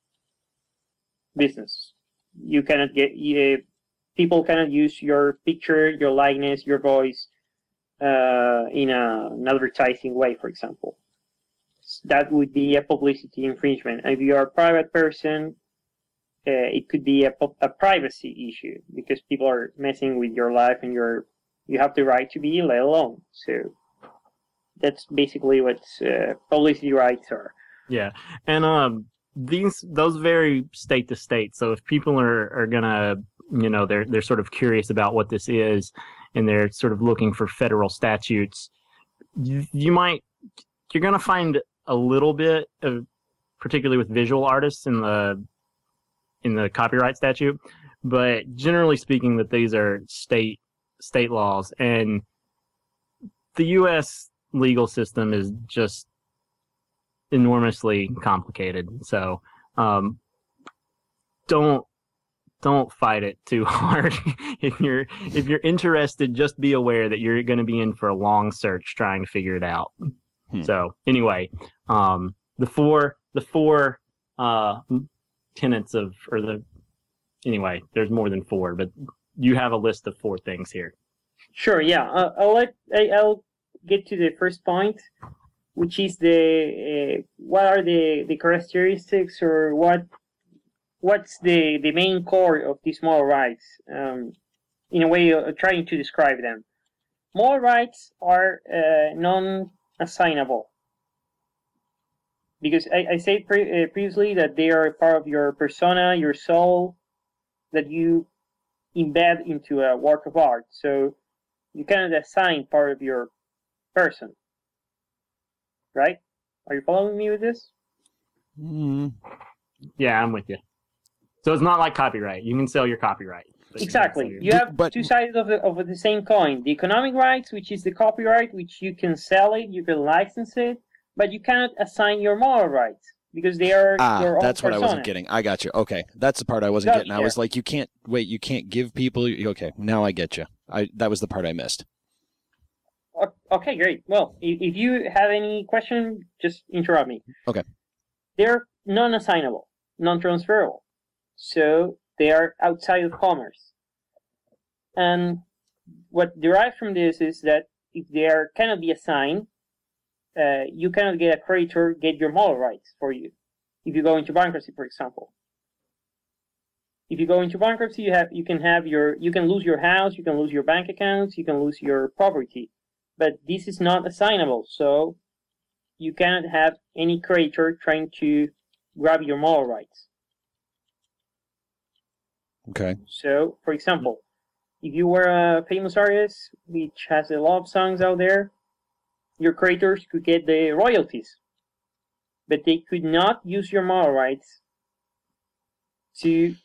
business. You cannot get, uh, people cannot use your picture, your likeness, your voice, Uh, in a, an advertising way, for example. That would be a publicity infringement. If you are a private person, uh, it could be a, a privacy issue because people are messing with your life and you're, you have the right to be let alone. So that's basically what uh, publicity rights are. Yeah, and um, these those vary state to state. So if people are, are gonna, you know, they're they're sort of curious about what this is, and they're sort of looking for federal statutes, you, you might, you're going to find a little bit of, particularly with visual artists in the, in the copyright statute, but generally speaking that these are state, state laws, and the U S legal system is just enormously complicated. So, um, don't, Don't fight it too hard. if you're if you're interested, just be aware that you're going to be in for a long search trying to figure it out. Hmm. So anyway, um, the four the four uh, tenets of or the anyway, there's more than four, but you have a list of four things here. Sure. Yeah, uh, I'll let I, I'll get to the first point, which is the uh, what are the the characteristics or what. What's the, the main core of these moral rights, um, in a way of trying to describe them. Moral rights are uh, non-assignable. Because I, I said pre- uh, previously that they are part of your persona, your soul, that you embed into a work of art. So you cannot assign part of your person. Right? Are you following me with this? Mm. Yeah, I'm with you. So it's not like copyright. You can sell your copyright. Exactly. You, you have but, two sides of the, of the same coin. The economic rights, which is the copyright, which you can sell it, you can license it, but you cannot assign your moral rights because they are Ah, your own that's what I wasn't persona. getting. I got you. Okay, that's the part I wasn't getting. I Gotcha. was like, you can't wait. You can't give people. Okay, now I get you. I that was the part I missed. O- Okay, great. Well, if, if you have any question, just interrupt me. Okay. They're non-assignable, non-transferable, so they are outside of commerce. And what derives from this is that if they are cannot be assigned, uh, you cannot get a creditor get your moral rights for you. If you go into bankruptcy, for example, if you go into bankruptcy, you have you can have your you can lose your house, you can lose your bank accounts, you can lose your property, but this is not assignable, so you cannot have any creditor trying to grab your moral rights. Okay. So, for example, if you were a famous artist which has a lot of songs out there, your creators could get the royalties, but they could not use your moral rights to,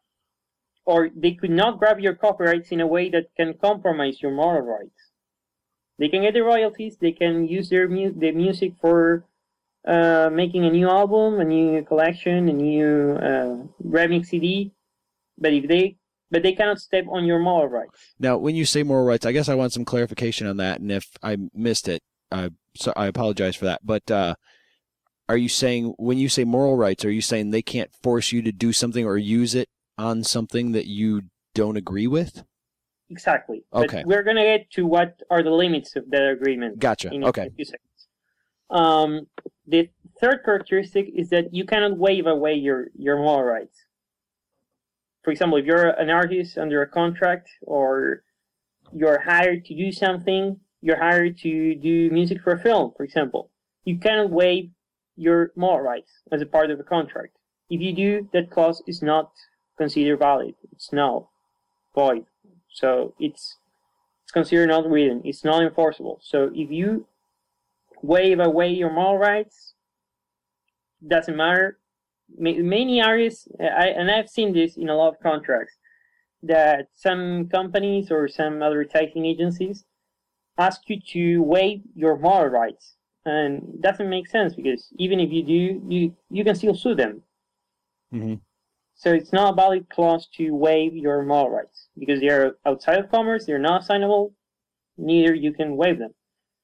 or they could not grab your copyrights in a way that can compromise your moral rights. They can get the royalties, they can use their mu- the music for uh, making a new album, a new collection, a new uh, remix C D, but if they but they cannot step on your moral rights. Now, when you say moral rights, I guess I want some clarification on that, and if I missed it, I so I apologize for that. But uh, are you saying when you say moral rights, are you saying they can't force you to do something or use it on something that you don't agree with? Exactly. Okay. But we're gonna get to what are the limits of that agreement. Gotcha. In Okay. a few seconds. Um, the third characteristic is that you cannot waive away your, your moral rights. For example, if you're an artist under a contract or you're hired to do something, you're hired to do music for a film, for example, you cannot waive your moral rights as a part of the contract. If you do, that clause is not considered valid. It's null, void. So it's it's considered not written. It's not enforceable. So if you waive away your moral rights, doesn't matter. Many artists, I, and I've seen this in a lot of contracts, that some companies or some advertising agencies ask you to waive your moral rights, and it doesn't make sense because even if you do, you you can still sue them. Mm-hmm. So it's not a valid clause to waive your moral rights because they are outside of commerce, they're not assignable, neither you can waive them.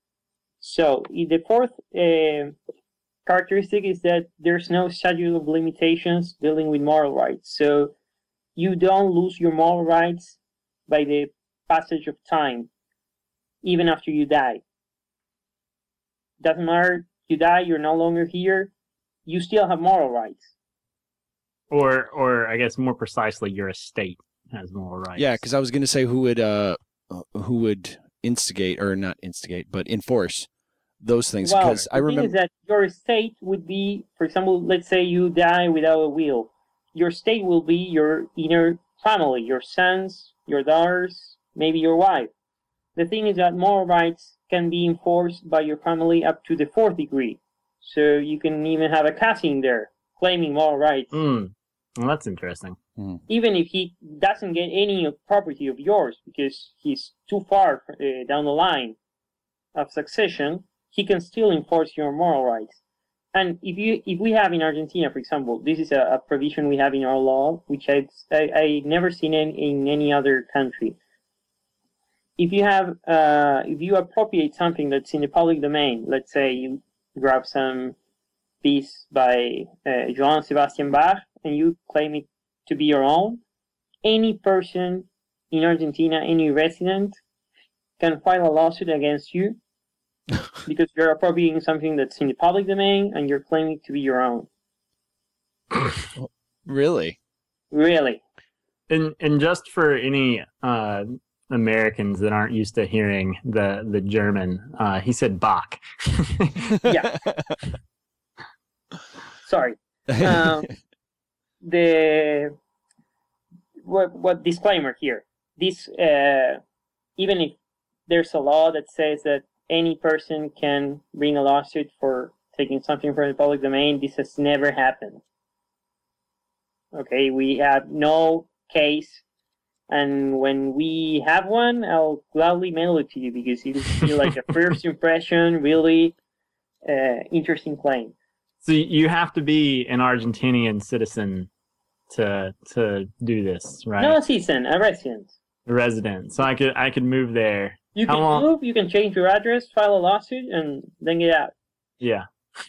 So the fourth uh, characteristic is that there's no statute of limitations dealing with moral rights. So you don't lose your moral rights by the passage of time, even after you die. Doesn't matter, you die, you're no longer here, you still have moral rights. Or, or I guess more precisely, your estate has moral rights. Yeah, because I was going to say who would uh who would instigate or not instigate, but enforce those things. Well, Because the I thing remember is that your estate would be, for example, let's say you die without a will. Your estate will be your inner family, your sons, your daughters, maybe your wife. The thing is that moral rights can be enforced by your family up to the fourth degree. So you can even have a cousin there claiming moral rights. Mm. Well, that's interesting. Even if he doesn't get any property of yours because he's too far uh, down the line of succession, he can still enforce your moral rights. And if you, if we have in Argentina, for example, this is a, a provision we have in our law, which I've I, I never seen in, in any other country. If you have, uh, if you appropriate something that's in the public domain, let's say you grab some piece by uh, Johann Sebastian Bach and you claim it to be your own, any person in Argentina, any resident, can file a lawsuit against you because you're appropriating something that's in the public domain and you're claiming it to be your own. really. Really. And and just for any uh, Americans that aren't used to hearing the the German, uh, he said Bach. Yeah. Sorry. Um, the what what disclaimer here? This uh, even if there's a law that says that any person can bring a lawsuit for taking something from the public domain, this has never happened. Okay, we have no case, and when we have one, I'll gladly mail it to you because it will feel like a first impression, really uh, interesting claim. So you have to be an Argentinian citizen to to do this, right? No citizen, a resident. A resident. So I could I could move there. You How can long- move, you can change your address, file a lawsuit, and then get out. Yeah.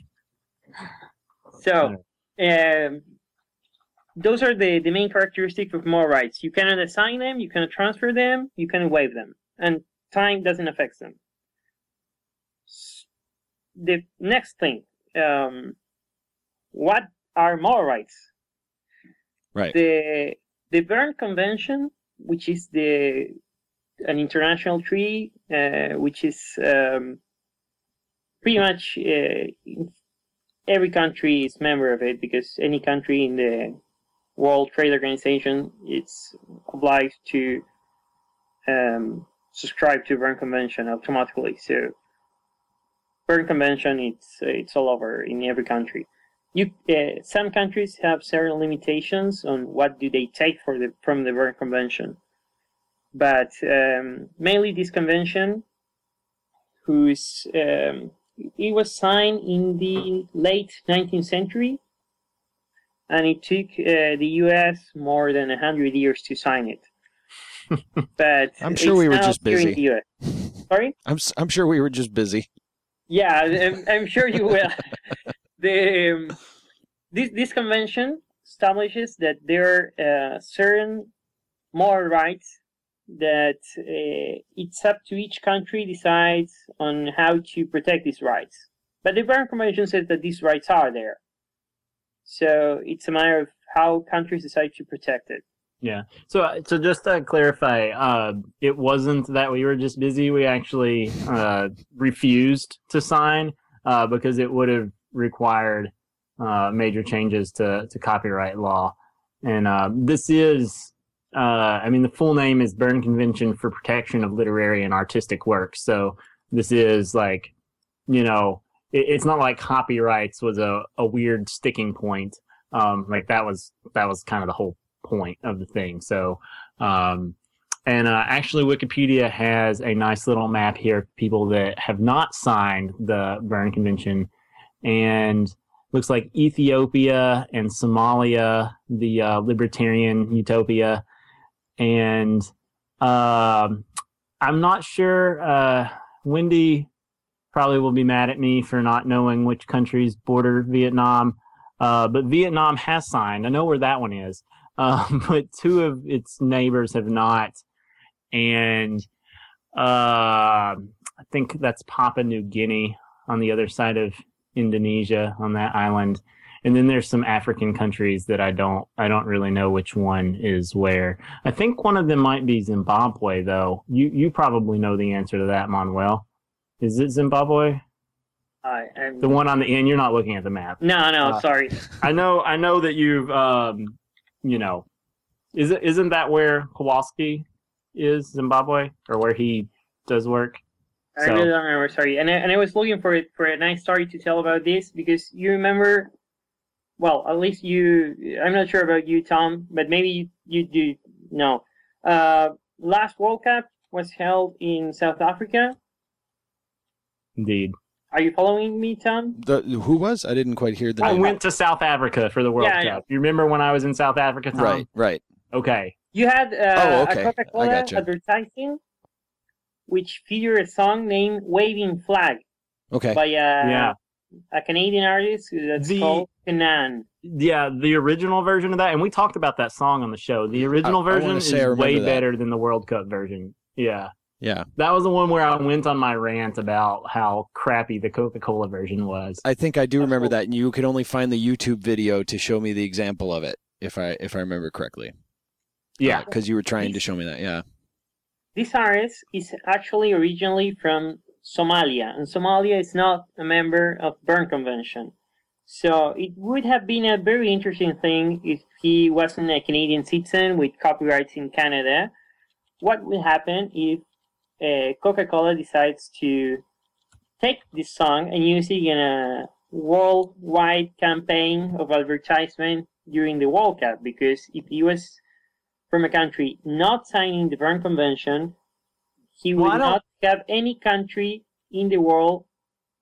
So, um, those are the, the main characteristics of more rights. You cannot assign them, you cannot transfer them, you cannot waive them, and time doesn't affect them. S- The next thing, um, what are more rights? Right. The the Berne Convention, which is the an international treaty, uh, which is um, pretty much uh, every country is member of it, because any country in the World Trade Organization it's obliged to um, subscribe to Berne Convention automatically. So Berne Convention, it's it's all over in every country. You uh, some countries have certain limitations on what do they take for the from the Berne Convention, but um, mainly this convention, whose um, it was signed in the late nineteenth century, and it took uh, the U S more than a hundred years to sign it. But I'm sure it's we were now just here in busy. the U S. Sorry? I'm s- I'm sure we were just busy. Yeah, I'm, I'm sure you will. the um, this this convention establishes that there are uh, certain moral rights that uh, it's up to each country decides on how to protect these rights. But the Berne Convention says that these rights are there. So it's a matter of how countries decide to protect it. Yeah. So, uh, so just to clarify, uh, it wasn't that we were just busy. We actually uh, refused to sign uh, because it would have required uh, major changes to, to copyright law. And uh, this is, uh, I mean, the full name is Berne Convention for Protection of Literary and Artistic Works. So this is like, you know, it, it's not like copyrights was a, a weird sticking point. Um, like that was that was kind of the whole point of the thing. So, um, and uh, actually, Wikipedia has a nice little map here of people that have not signed the Berne Convention, and looks like Ethiopia and Somalia, the uh, libertarian utopia, and um, I'm not sure. Uh, Wendy probably will be mad at me for not knowing which countries border Vietnam, uh, but Vietnam has signed. I know where that one is. Um, but two of its neighbors have not, and uh, I think that's Papua New Guinea on the other side of Indonesia on that island, and then there's some African countries that I don't I don't really know which one is where. I think one of them might be Zimbabwe, though. You you probably know the answer to that, Manuel. Is it Zimbabwe? I, I'm... The one on the end. You're not looking at the map. No, no, Uh, sorry. I know I know that you've. Um, You know, is it isn't that where Kowalski is, Zimbabwe, or where he does work? I So- really don't remember. Sorry, and I, and I was looking for it for a nice story to tell about this, because you remember. Well, at least you. I'm not sure about you, Tom, but maybe you, you do know. Uh, last World Cup was held in South Africa. Indeed. Are you following me, Tom? The who was? I didn't quite hear the I name. went to South Africa for the World Yeah, Cup. You remember when I was in South Africa, Tom? Right, right. Okay. You had uh, Oh, okay. a Coca-Cola I gotcha. advertising, which featured a song named "Waving Flag" Okay. by a, Yeah. a Canadian artist that's The- called Kanan. Yeah, the original version of that, and we talked about that song on the show. The original I- I version wanna is say I remember way that. better than the World Cup version. Yeah. Yeah. That was the one where I went on my rant about how crappy the Coca-Cola version was. I think I do remember cool. that, and you could only find the YouTube video to show me the example of it, if I if I remember correctly. Yeah. Because you were trying to show me that. Yeah. This artist is actually originally from Somalia, and Somalia is not a member of Berne Convention. So it would have been a very interesting thing if he wasn't a Canadian citizen with copyrights in Canada. What would happen if uh, Coca-Cola decides to take this song and use it in a worldwide campaign of advertisement during the World Cup? Because if he was from a country not signing the Berne Convention, he would Well, I don't- not have any country in the world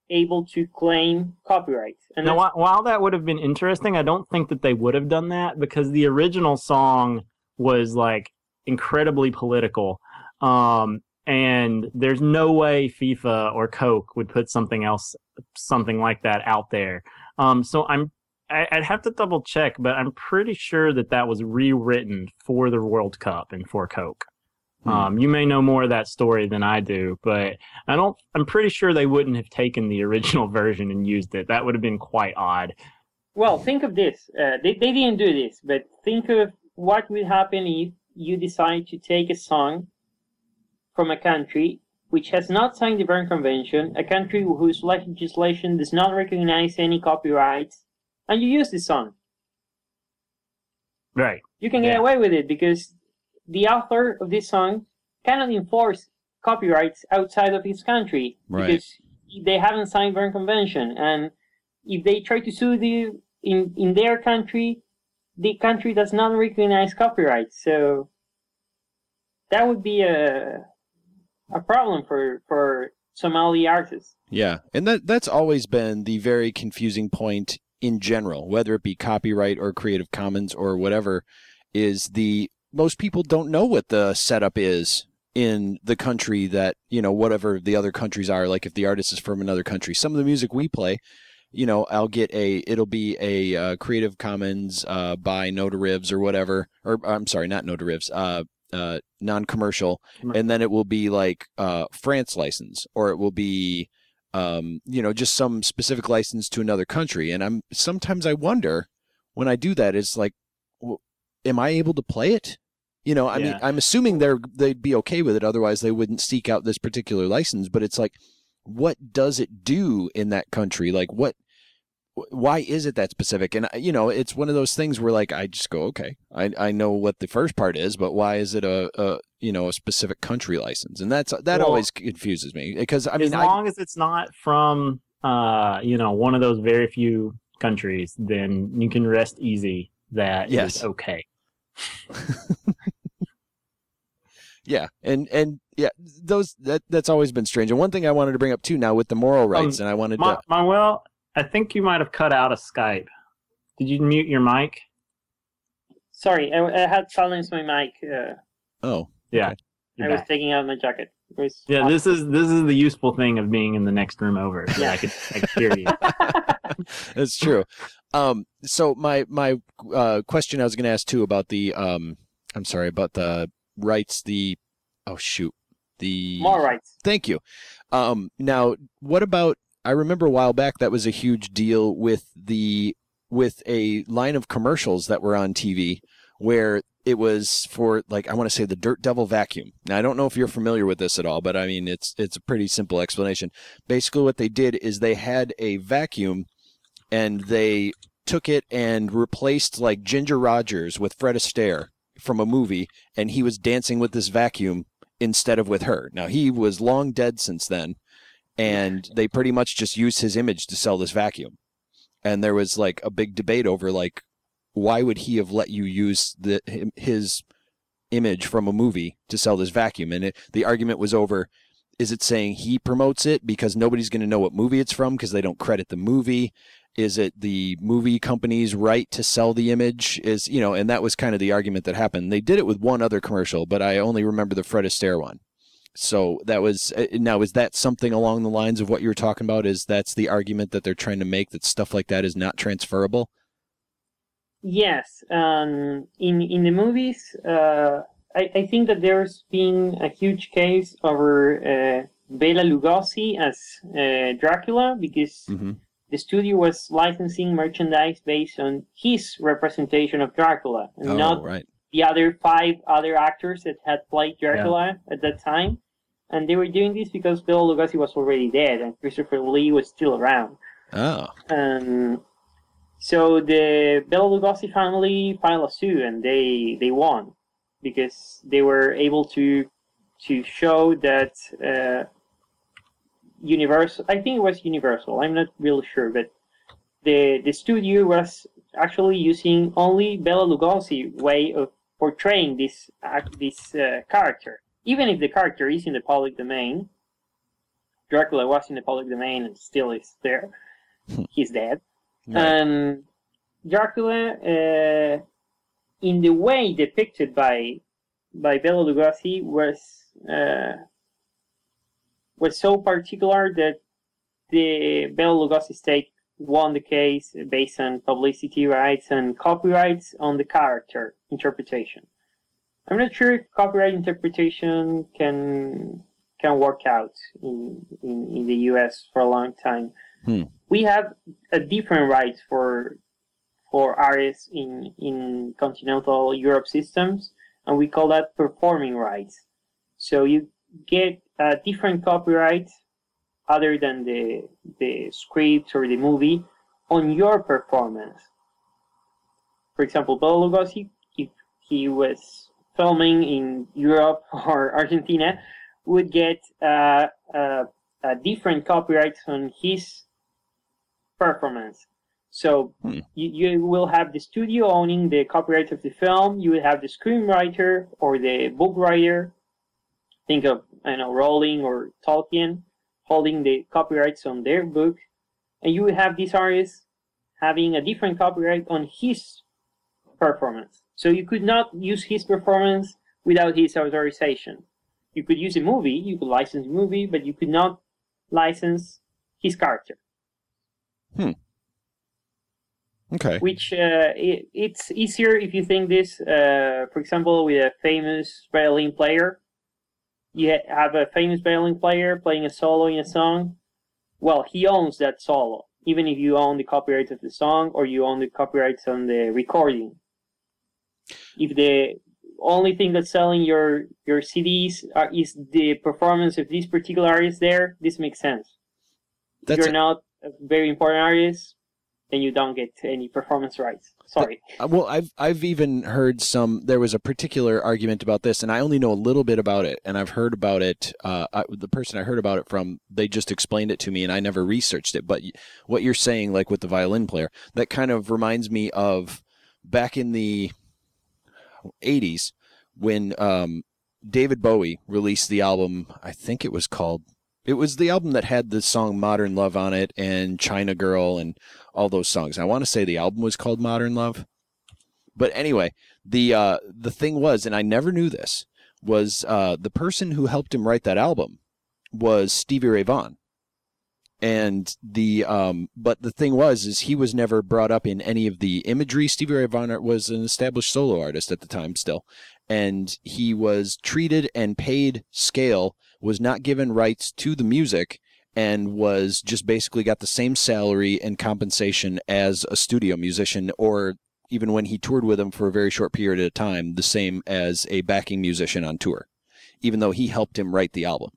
able to claim copyright. And Now, that's- while, while that would have been interesting, I don't think that they would have done that because the original song was like incredibly political. Um, and there's no way FIFA or Coke would put something else, something like that out there. Um, so I'm, I, I'd have to double check, but I'm pretty sure that that was rewritten for the World Cup and for Coke. Hmm. Um, you may know more of that story than I do, but I don't. I'm pretty sure they wouldn't have taken the original version and used it. That would have been quite odd. Well, think of this. Uh, they, they didn't do this, but think of what would happen if you decide to take a song from a country which has not signed the Berne Convention, a country whose legislation does not recognize any copyrights, and you use this song. Right. You can get Yeah. away with it because the author of this song cannot enforce copyrights outside of his country Right. because they haven't signed Berne Convention. And if they try to sue the in, in their country, the country does not recognize copyright. So that would be a a problem for, for Somali artists. Yeah, and that that's always been the very confusing point in general, whether it be copyright or Creative Commons or whatever, is the most people don't know what the setup is in the country that, you know, whatever the other countries are. Like if the artist is from another country, some of the music we play, you know, I'll get a, it'll be a uh, Creative Commons uh, by Notaribs or whatever, or I'm sorry, not Notaribs, uh, uh, non-commercial, and then it will be like uh, France license, or it will be, um, you know, just some specific license to another country. And I'm sometimes I wonder when I do that, it's like, well, am I able to play it? You know, I Yeah. mean, I'm assuming they're they'd be okay with it, otherwise they wouldn't seek out this particular license. But it's like, what does it do in that country? Like, what? Why is it that specific? And you know, it's one of those things where like I just go, okay, I I know what the first part is, but why is it a, a you know a specific country license? And that's that Well, always confuses me because I mean, as I, long as it's not from, uh, you know, one of those very few countries, then you can rest easy that Yes. it's okay. yeah, and and yeah, those that that's always been strange. And one thing I wanted to bring up too now with the moral rights, Um, and I wanted Ma- to Manuel, I think you might have cut out of Skype. Did you mute your mic? Sorry, I, I had silenced my mic. Uh, oh Yeah. Okay. You're I was back. taking out my jacket. It was Yeah, this is this is the useful thing of being in the next room over. Yeah, Yeah. I could I could hear you. That's true. Um, so my my uh, question I was going to ask too about the um, I'm sorry about the rights. The oh shoot, the more rights. Thank you. Um, now, what about? I remember a while back that was a huge deal with the with a line of commercials that were on T V where it was for like I want to say the Dirt Devil vacuum. Now I don't know if you're familiar with this at all, but I mean it's it's a pretty simple explanation. Basically, what they did is they had a vacuum and they took it and replaced like Ginger Rogers with Fred Astaire from a movie, and he was dancing with this vacuum instead of with her. Now he was long dead since then, and they pretty much just used his image to sell this vacuum. And there was like a big debate over like why would he have let you use the his image from a movie to sell this vacuum? And it, the argument was over, is it saying he promotes it because nobody's going to know what movie it's from because they don't credit the movie? Is it the movie company's right to sell the image? Is, you know, and that was kind of the argument that happened. They did it with one other commercial, but I only remember the Fred Astaire one. So that was, now is that something along the lines of what you were talking about? Is that's the argument that they're trying to make, that stuff like that is not transferable? Yes, um, in in the movies, uh, I, I think that there's been a huge case over uh, Bela Lugosi as uh, Dracula because Mm-hmm. the studio was licensing merchandise based on his representation of Dracula and Oh, not right. the other five other actors that had played Dracula at that time. And they were doing this because Bela Lugosi was already dead and Christopher Lee was still around. Oh, Um, so the Bela Lugosi family filed a suit and they, they won because they were able to to show that uh, Universal, I think it was Universal, I'm not really sure, but the the studio was actually using only Bela Lugosi way of portraying this act, this uh, character. Even if the character is in the public domain, Dracula was in the public domain and still is there. He's dead. Right. And Dracula, uh, in the way depicted by by Bela Lugosi, was uh, was so particular that the Bela Lugosi state won the case based on publicity rights and copyrights on the character interpretation. I'm not sure if copyright interpretation can can work out in in, in the U S for a long time. Hmm. We have a different rights for for artists in in continental Europe systems, and we call that performing rights. So you get a different copyright other than the the script or the movie on your performance. For example, Bela Lugosi, if he was filming in Europe or Argentina, would get uh, uh, a different copyright on his performance. So hmm. you, you will have the studio owning the copyright of the film. You will have the screenwriter or the book writer. Think of, I know, Rowling or Tolkien holding the copyrights on their book, and you will have this artist having a different copyright on his performance. So you could not use his performance without his authorization. You could use a movie, you could license a movie, but you could not license his character. Hmm. Okay. Which uh, it, it's easier if you think this, uh, for example, with a famous violin player. You have a famous violin player playing a solo in a song. Well, he owns that solo, even if you own the copyright of the song or you own the copyrights on the recording. If the only thing that's selling your your C Ds are, is the performance of this particular artist there, this makes sense. If That's you're a- not a very important artist, then you don't get any performance rights. Sorry. Uh, Well, I've I've even heard some. There was a particular argument about this, and I only know a little bit about it. And I've heard about it. Uh, I, the person I heard about it from, they just explained it to me, and I never researched it. But what you're saying, like with the violin player, that kind of reminds me of back in the eighties when um, David Bowie released the album. I think it was called. It was the album that had the song Modern Love on it and China Girl and all those songs. I want to say the album was called Modern Love. But anyway, the uh, the thing was, and I never knew this, was uh, the person who helped him write that album was Stevie Ray Vaughan. And the um, but the thing was, is he was never brought up in any of the imagery. Stevie Ray Vaughan was an established solo artist at the time still. And he was treated and paid scale, was not given rights to the music, and was just basically got the same salary and compensation as a studio musician, or even when he toured with him for a very short period at a time, the same as a backing musician on tour, even though he helped him write the album.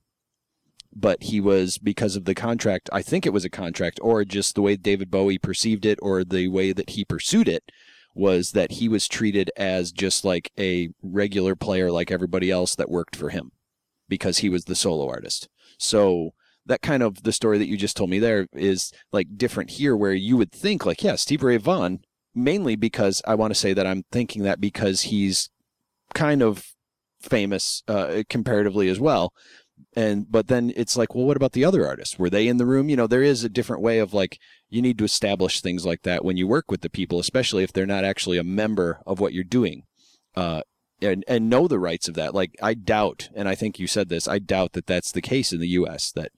But he was, because of the contract, I think it was a contract, or just the way David Bowie perceived it, or the way that he pursued it, was that he was treated as just like a regular player like everybody else that worked for him, because he was the solo artist. So that kind of, the story that you just told me there is like different here, where you would think like, yeah, Stevie Ray Vaughan, mainly because I want to say that I'm thinking that because he's kind of famous uh, comparatively as well. And but then it's like, well, what about the other artists? Were they in the room? You know, there is a different way of like, you need to establish things like that when you work with the people, especially if they're not actually a member of what you're doing, uh, and and know the rights of that. Like, I doubt, and I think you said this, I doubt that that's the case in the U S. That,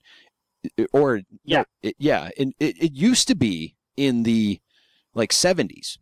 or Yeah, it, yeah, and it it used to be in the like seventies.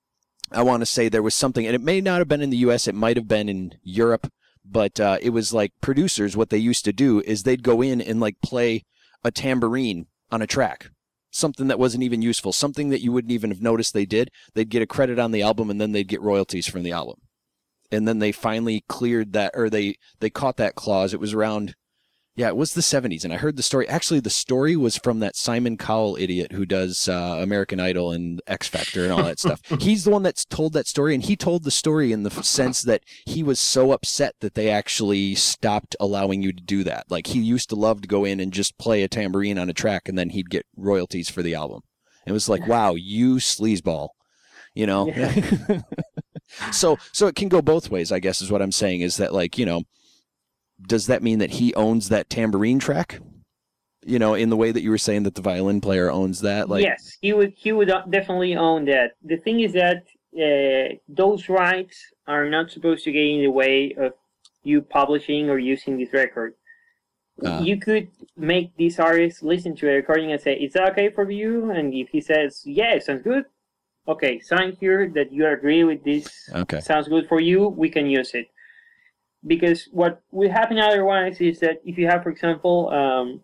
I want to say there was something, and it may not have been in the U S. It might have been in Europe. But uh, it was like producers, what they used to do is they'd go in and like play a tambourine on a track, something that wasn't even useful, something that you wouldn't even have noticed they did. They'd get a credit on the album, and then they'd get royalties from the album. And then they finally cleared that, or they, they caught that clause. It was around, yeah, it was the seventies. And I heard the story. Actually, the story was from that Simon Cowell idiot who does uh, American Idol and X Factor and all that stuff. He's the one that's told that story, and he told the story in the sense that he was so upset that they actually stopped allowing you to do that. Like, he used to love to go in and just play a tambourine on a track, and then he'd get royalties for the album. It was like, wow, you sleazeball, you know? Yeah. so, so it can go both ways, I guess, is what I'm saying, is that, like, you know, does that mean that he owns that tambourine track? You know, in the way that you were saying that the violin player owns that. Like, yes, he would he would definitely own that. The thing is that uh, those rights are not supposed to get in the way of you publishing or using this record. Uh. You could make this artist listen to a recording and say, "Is that okay for you?" And if he says, "Yeah, sounds good," okay, sign here that you agree with this. Okay, sounds good for you. We can use it. Because what would happen otherwise is that if you have, for example, um,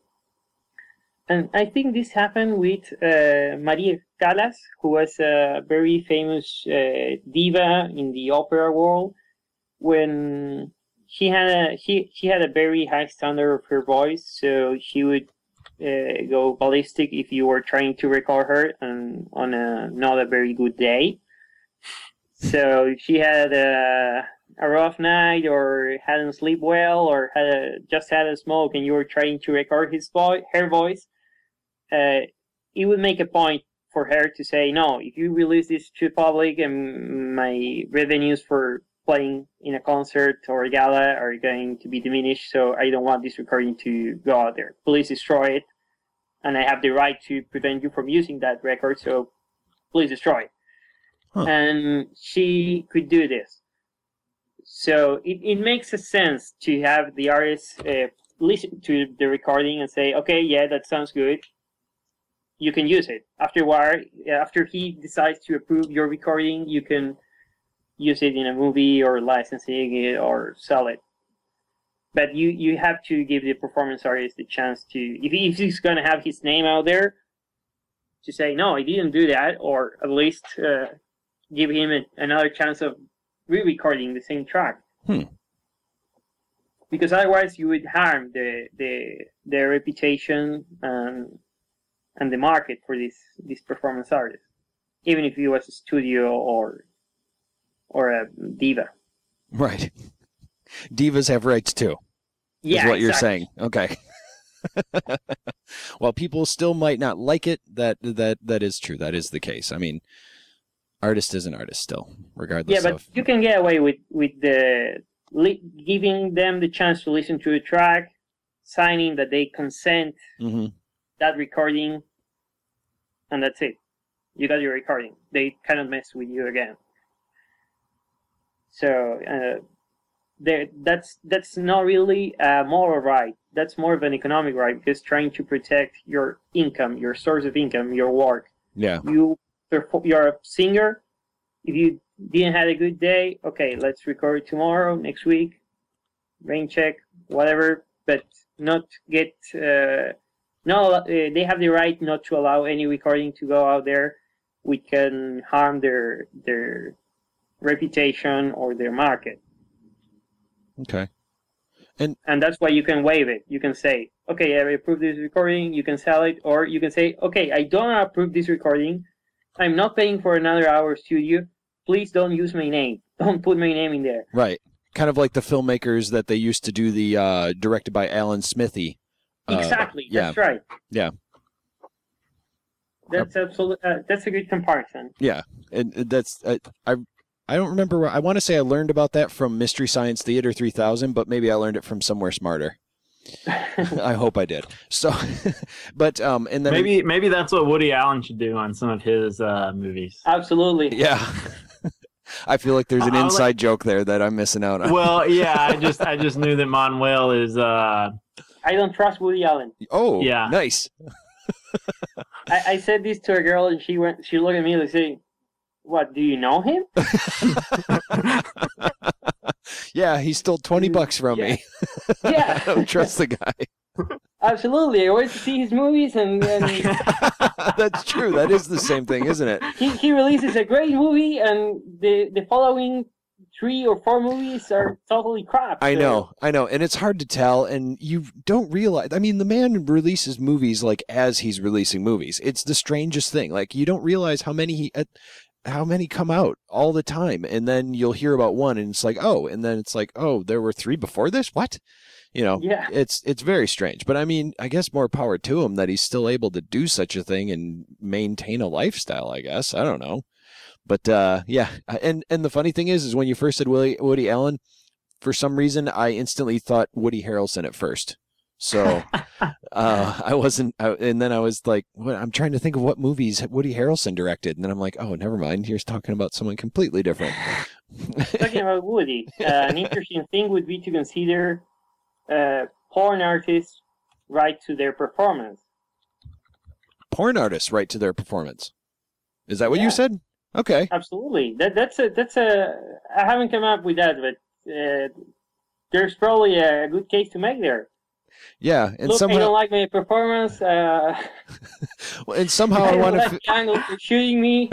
and I think this happened with uh, Maria Callas, who was a very famous uh, diva in the opera world, when she had a she, she had a very high standard of her voice, so she would uh, go ballistic if you were trying to record her and on a not a very good day. So she had a, a rough night, or hadn't slept well, or had a, just had a smoke, and you were trying to record his voice, her voice. Uh, it would make a point for her to say, "No, if you release this to public, and my revenues for playing in a concert or a gala are going to be diminished, so I don't want this recording to go out there. Please destroy it, and I have the right to prevent you from using that record, so please destroy it." Huh. And she could do this. So it, it makes a sense to have the artist uh, listen to the recording and say, "Okay, yeah, that sounds good. You can use it." Afterward, after he decides to approve your recording, you can use it in a movie or licensing it or sell it. But you, you have to give the performance artist the chance to, if, he, if he's going to have his name out there, to say, "No, I didn't do that," or at least uh, give him a, another chance of re-recording the same track. Hmm. Because otherwise you would harm the the, the reputation and and the market for this, this performance artist, even if he was a studio or or a diva. Right. Divas have rights too. Yeah, is what you're exactly. saying. Okay. While people still might not like it, that that that is true. That is the case. I mean, artist is an artist still, regardless. Yeah, but of... you can get away with with the li- giving them the chance to listen to a track, signing that they consent mm-hmm. that recording, and that's it. You got your recording. They cannot mess with you again. So uh, there, that's that's not really a moral right. That's more of an economic right, because trying to protect your income, your source of income, your work. Yeah. You you're a singer. If you didn't have a good day, okay, let's record tomorrow, next week, rain check, whatever. But not get. Uh, no, uh, they have the right not to allow any recording to go out there which can harm their their reputation or their market. Okay. And and that's why you can waive it. You can say, "Okay, I approve this recording," you can sell it, or you can say, "Okay, I don't approve this recording. I'm not paying for another hour studio. Please don't use my name. Don't put my name in there." Right. Kind of like the filmmakers that they used to do the uh, directed by Alan Smithy. Uh, exactly. Yeah. That's right. Yeah. That's absolutely. Uh, that's a good comparison. Yeah, and that's uh, I. I don't remember. I want to say I learned about that from Mystery Science Theater three thousand, but maybe I learned it from somewhere smarter. I hope I did. So, but um, and then maybe maybe that's what Woody Allen should do on some of his uh, movies. Absolutely. Yeah. I feel like there's an I, I inside like, joke there that I'm missing out on. Well, yeah, I just I just knew that Manuel is. Uh, I don't trust Woody Allen. Oh, yeah, nice. I, I said this to a girl, and she went. She looked at me and said, "What? Do you know him?" Yeah, he stole twenty bucks from yeah. me. Yeah, I don't trust the guy. Absolutely, I went to see his movies, and, and that's true. That is the same thing, isn't it? He he releases a great movie, and the the following three or four movies are totally crap. I so. know, I know, and it's hard to tell, and you don't realize. I mean, the man releases movies like as he's releasing movies. It's the strangest thing. Like you don't realize how many he. Uh, how many come out all the time, and then you'll hear about one and it's like, oh, and then it's like, oh, there were three before this. What? You know, yeah. it's it's very strange, but I mean, I guess more power to him that he's still able to do such a thing and maintain a lifestyle, I guess. I don't know. But uh, yeah, and and the funny thing is, is when you first said Woody, Woody Allen, for some reason, I instantly thought Woody Harrelson at first. So uh, I wasn't, I, and then I was like, what, I'm trying to think of what movies Woody Harrelson directed. And then I'm like, oh, never mind. Here's talking about someone completely different. Talking about Woody, uh, an interesting thing would be to consider uh, porn artists right to their performance. Porn artists right to their performance. Is that what Yeah. you said? Okay. Absolutely. That that's a that's a. I haven't come up with that, but uh, there's probably a good case to make there. Yeah, and Look, I somehow, don't like my performance. Uh, and somehow I I don't want like to, the angle for shooting me.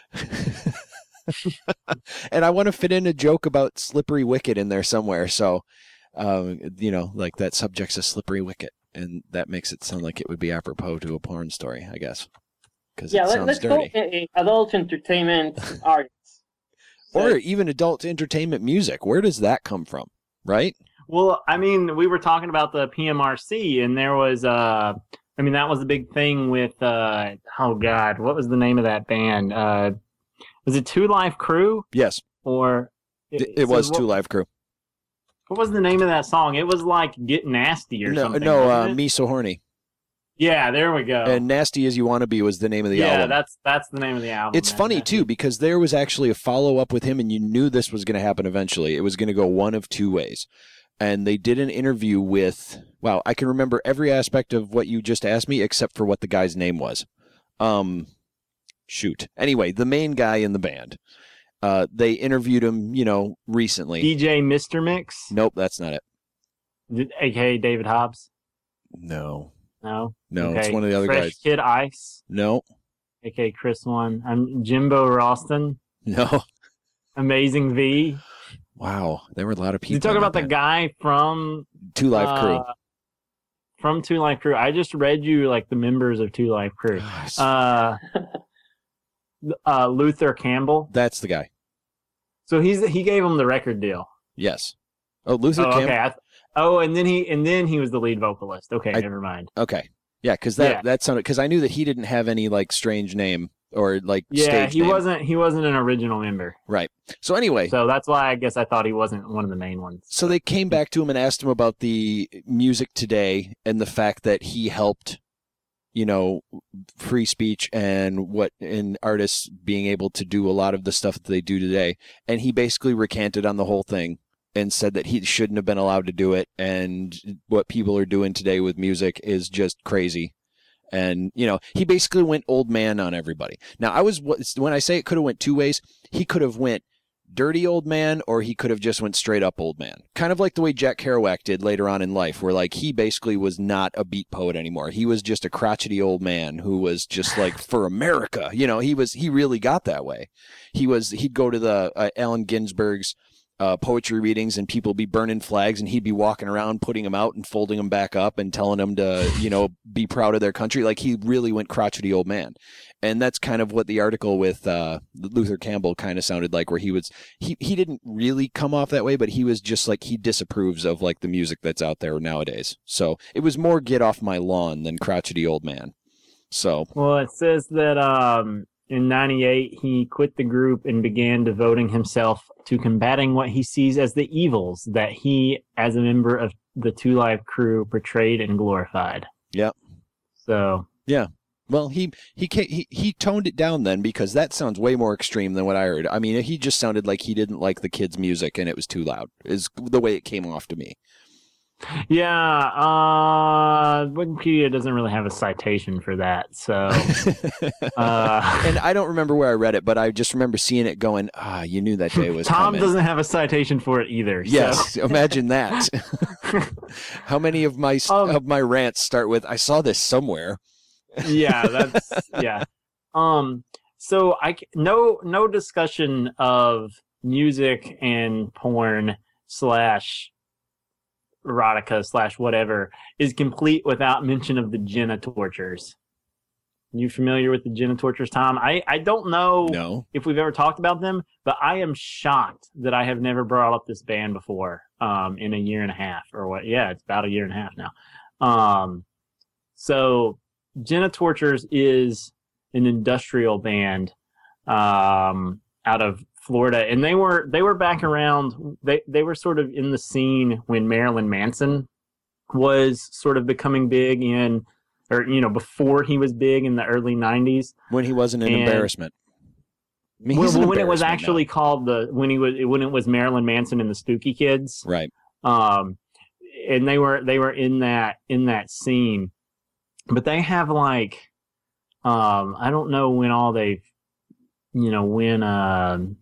and I want to fit in a joke about Slippery Wicket in there somewhere. So, um, you know, like that subject's a slippery wicket, and that makes it sound like it would be apropos to a porn story, I guess, because Yeah, it let, sounds let's dirty. call it adult entertainment artists. So, Or even adult entertainment music. Where does that come from? Right? Well, I mean, we were talking about the P M R C, and there was, uh, I mean, that was a big thing with, uh, oh God, what was the name of that band? Uh, was it Two Live Crew? Yes, Or it, it so was what, Two Live Crew. What was the name of that song? It was like Get Nasty or No, something. no, uh, wasn't it? Me So Horny. Yeah, there we go. And Nasty As You Wanna Be was the name of the yeah, album. that's that's the name of the album. It's man. funny That's- too because there was actually a follow up with him, and you knew this was going to happen eventually. It was going to go one of two ways, and they did an interview with. Wow, I can remember every aspect of what you just asked me except for what the guy's name was. Um, shoot. Anyway, the main guy in the band. Uh, they interviewed him, you know, recently. D J Mister Mix, Nope, that's not it. aka David Hobbs. No, No, no, okay. it's one of the other Fresh guys. Kid Ice, No, aka Chris One. I'm Jimbo Ralston. no. Amazing V. Wow, there were a lot of people. You talk in about the that band. guy from Two Live Crew. uh, from Two Live Crew. I just read you like the members of Two Live Crew. Uh, uh, Luther Campbell. That's the guy. So he's he gave him the record deal. Yes. Oh, Luther Oh, Campbell. okay. I th- oh, and then he and then he was the lead vocalist. Okay, I- never mind. Okay. Yeah, because that Yeah. that sounded because I knew that he didn't have any like strange name or like Yeah, stage he name. wasn't he wasn't an original member. Right. So anyway, so, So that's why I guess I thought he wasn't one of the main ones. they came back to him and asked him about the music today and the fact that he helped, you know, free speech and what in artists being able to do a lot of the stuff that they do today. And he basically recanted on the whole thing and said that he shouldn't have been allowed to do it. And what people are doing today with music is just crazy. And, you know, he basically went old man on everybody. Now, I was, when I say it could have went two ways, he could have went dirty old man, or he could have just went straight up old man. Kind of like the way Jack Kerouac did later on in life, where like he basically was not a beat poet anymore. He was just a crotchety old man who was just like for America. You know, he was, he really got that way. He was, he'd go to the uh, Allen Ginsberg's uh, poetry readings and people be burning flags and he'd be walking around putting them out and folding them back up and telling them to, you know, be proud of their country. Like he really went crotchety old man. And that's kind of what the article with uh, Luther Campbell kind of sounded like, where he was, he, he didn't really come off that way, but he was just like, he disapproves of like the music that's out there nowadays. So it was more get off my lawn than crotchety old man. So, Well, it says that um, in ninety-eight he quit the group and began devoting himself to combating what he sees as the evils that he, as a member of the Two Live Crew, portrayed and glorified. Yep. So yeah. Well, he, he ca- he he toned it down then, because that sounds way more extreme than what I heard. I mean, he just sounded like he didn't like the kids' music and it was too loud, is the way it came off to me. yeah, uh, Wikipedia doesn't really have a citation for that. So uh, And I don't remember where I read it, but I just remember seeing it going, ah, you knew that day was Tom coming. doesn't have a citation for it either. so- Yes, imagine that. How many of my Um, of my rants start with, I saw this somewhere. yeah, that's yeah. Um, so I c- no no discussion of music and porn slash erotica slash whatever is complete without mention of the Jenna tortures. You familiar with the Jenna tortures, Tom? I I don't know No. if we've ever talked about them, but I am shocked that I have never brought up this band before. Um, in a year and a half or what? Yeah, it's about a year and a half now. Um, so. Jenna Tortures is an industrial band um, out of Florida, and they were they were back around. They they were sort of in the scene when Marilyn Manson was sort of becoming big in, or you know, before he was big in the early nineties. When he wasn't an And- embarrassment. I mean, Well, he's an when it was embarrassment actually called the when he was when it was Marilyn Manson and the Spooky Kids, now. Right. um, and they were they were in that in that scene, but they have like, um, I don't know when all they, you know, when um,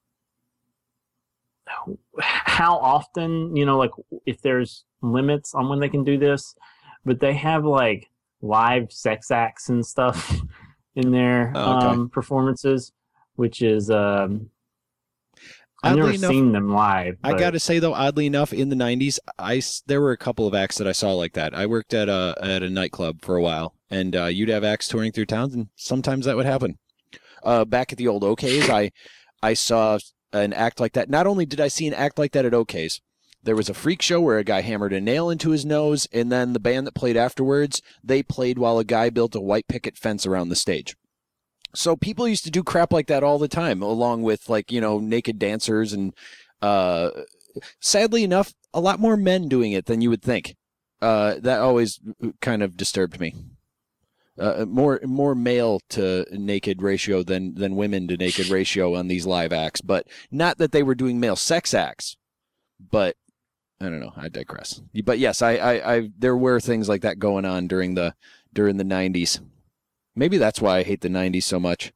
how often, you know, like if there's limits on when they can do this, but they have like live sex acts and stuff in their Oh, okay. um, performances, which is um, I've Oddly never enough, seen them live. I but- got to say though, oddly enough, in the nineties, I s- there were a couple of acts that I saw like that. I worked at a at a nightclub for a while, and uh, you'd have acts touring through towns, and sometimes that would happen. Uh, back at the old O'K's, I I saw an act like that. Not only did I see an act like that at O'K's, there was a freak show where a guy hammered a nail into his nose, and then the band that played afterwards, they played while a guy built a white picket fence around the stage. So people used to do crap like that all the time, along with like, you know, naked dancers and uh, sadly enough, a lot more men doing it than you would think. Uh, that always kind of disturbed me. Uh, more more male to naked ratio than than women to naked ratio on these live acts, but not that they were doing male sex acts. But I don't know. I digress. But yes, I, I, I there were things like that going on during the during the nineties. Maybe that's why I hate the nineties so much.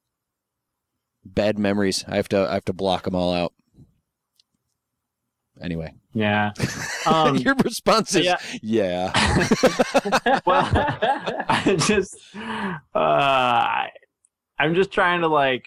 Bad memories. I have to I have to block them all out. Anyway. Yeah. Um, Your response is, yeah. yeah. well, I just, uh, I, I'm just trying to like,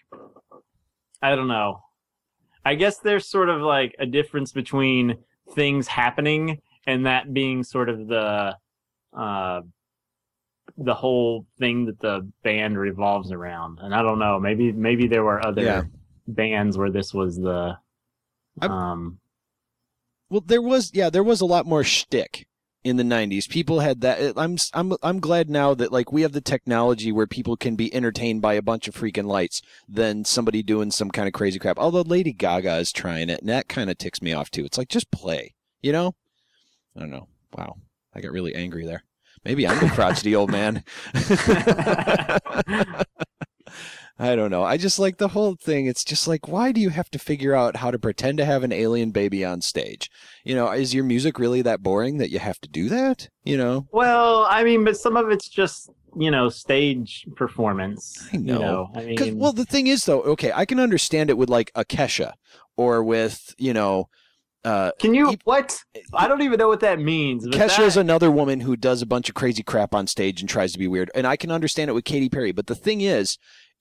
I don't know. I guess there's sort of like a difference between things happening and that being sort of the, uh, the whole thing that the band revolves around. And I don't know, maybe, maybe there were other Yeah. bands where this was the, I'm- um, Well, there was, yeah, there was a lot more shtick in the nineties. People had that. I'm, I'm, I'm glad now that like we have the technology where people can be entertained by a bunch of freaking lights than somebody doing some kind of crazy crap. Although Lady Gaga is trying it, and that kind of ticks me off too. It's like just play, you know? I don't know. Wow, I got really angry there. Maybe I'm the crotchety old man. I don't know. I just like the whole thing. It's just like, why do you have to figure out how to pretend to have an alien baby on stage? You know, is your music really that boring that you have to do that? You know? well, I mean, but some of it's just, you know, stage performance. I know. You know? I Because, mean, well, the thing is, though, okay, I can understand it with like a Kesha or with, you know, uh, can you, he- what? I don't even know what that means. but Kesha is that- another woman who does a bunch of crazy crap on stage and tries to be weird. And I can understand it with Katy Perry. But the thing is,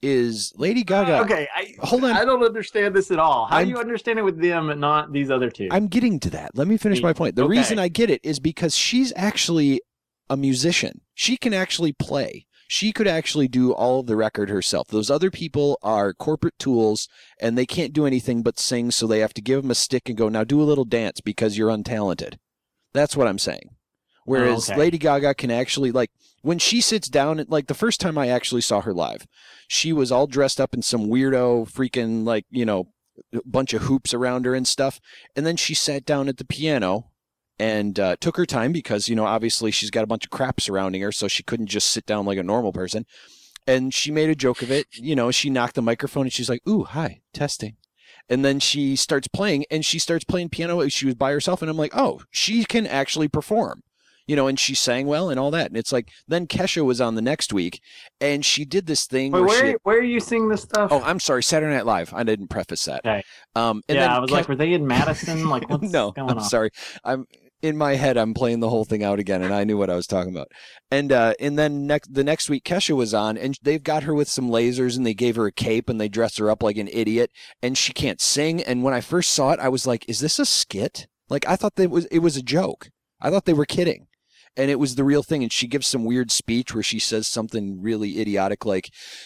is Lady Gaga. Okay, I, Hold on. I don't understand this at all. How I'm- do you understand it with them and not these other two? I'm getting to that. Let me finish my point. The Okay. reason I get it is because she's actually a musician. She can actually play. She could actually do all of the record herself. Those other people are corporate tools, and they can't do anything but sing, so they have to give them a stick and go, now do a little dance because you're untalented. That's what I'm saying. Whereas okay. Lady Gaga can actually, like, when she sits down, like, the first time I actually saw her live, she was all dressed up in some weirdo freaking, like, you know, bunch of hoops around her and stuff. And then she sat down at the piano and uh, took her time because, you know, obviously she's got a bunch of crap surrounding her, so she couldn't just sit down like a normal person. And she made a joke of it. You know, she knocked the microphone and she's like, ooh, hi, testing. And then she starts playing, and she starts playing piano. She was by herself, and I'm like, oh, she can actually perform. You know, and she sang well and all that. And it's like, then Kesha was on the next week, and she did this thing Wait, where where, she... where are you seeing this stuff? Oh, I'm sorry, Saturday Night Live. I didn't preface that. Okay. Um, and yeah, then I was Ke- like, were they in Madison? Like, what's no, going I'm on? sorry. I'm in my head. I'm playing the whole thing out again, and I knew what I was talking about. And uh, and then next the next week, Kesha was on, and they've got her with some lasers, and they gave her a cape, and they dressed her up like an idiot, and she can't sing. And when I first saw it, I was like, "Is this a skit?" Like I thought that it was it was a joke. I thought they were kidding. And it was the real thing. And she gives some weird speech where she says something really idiotic like,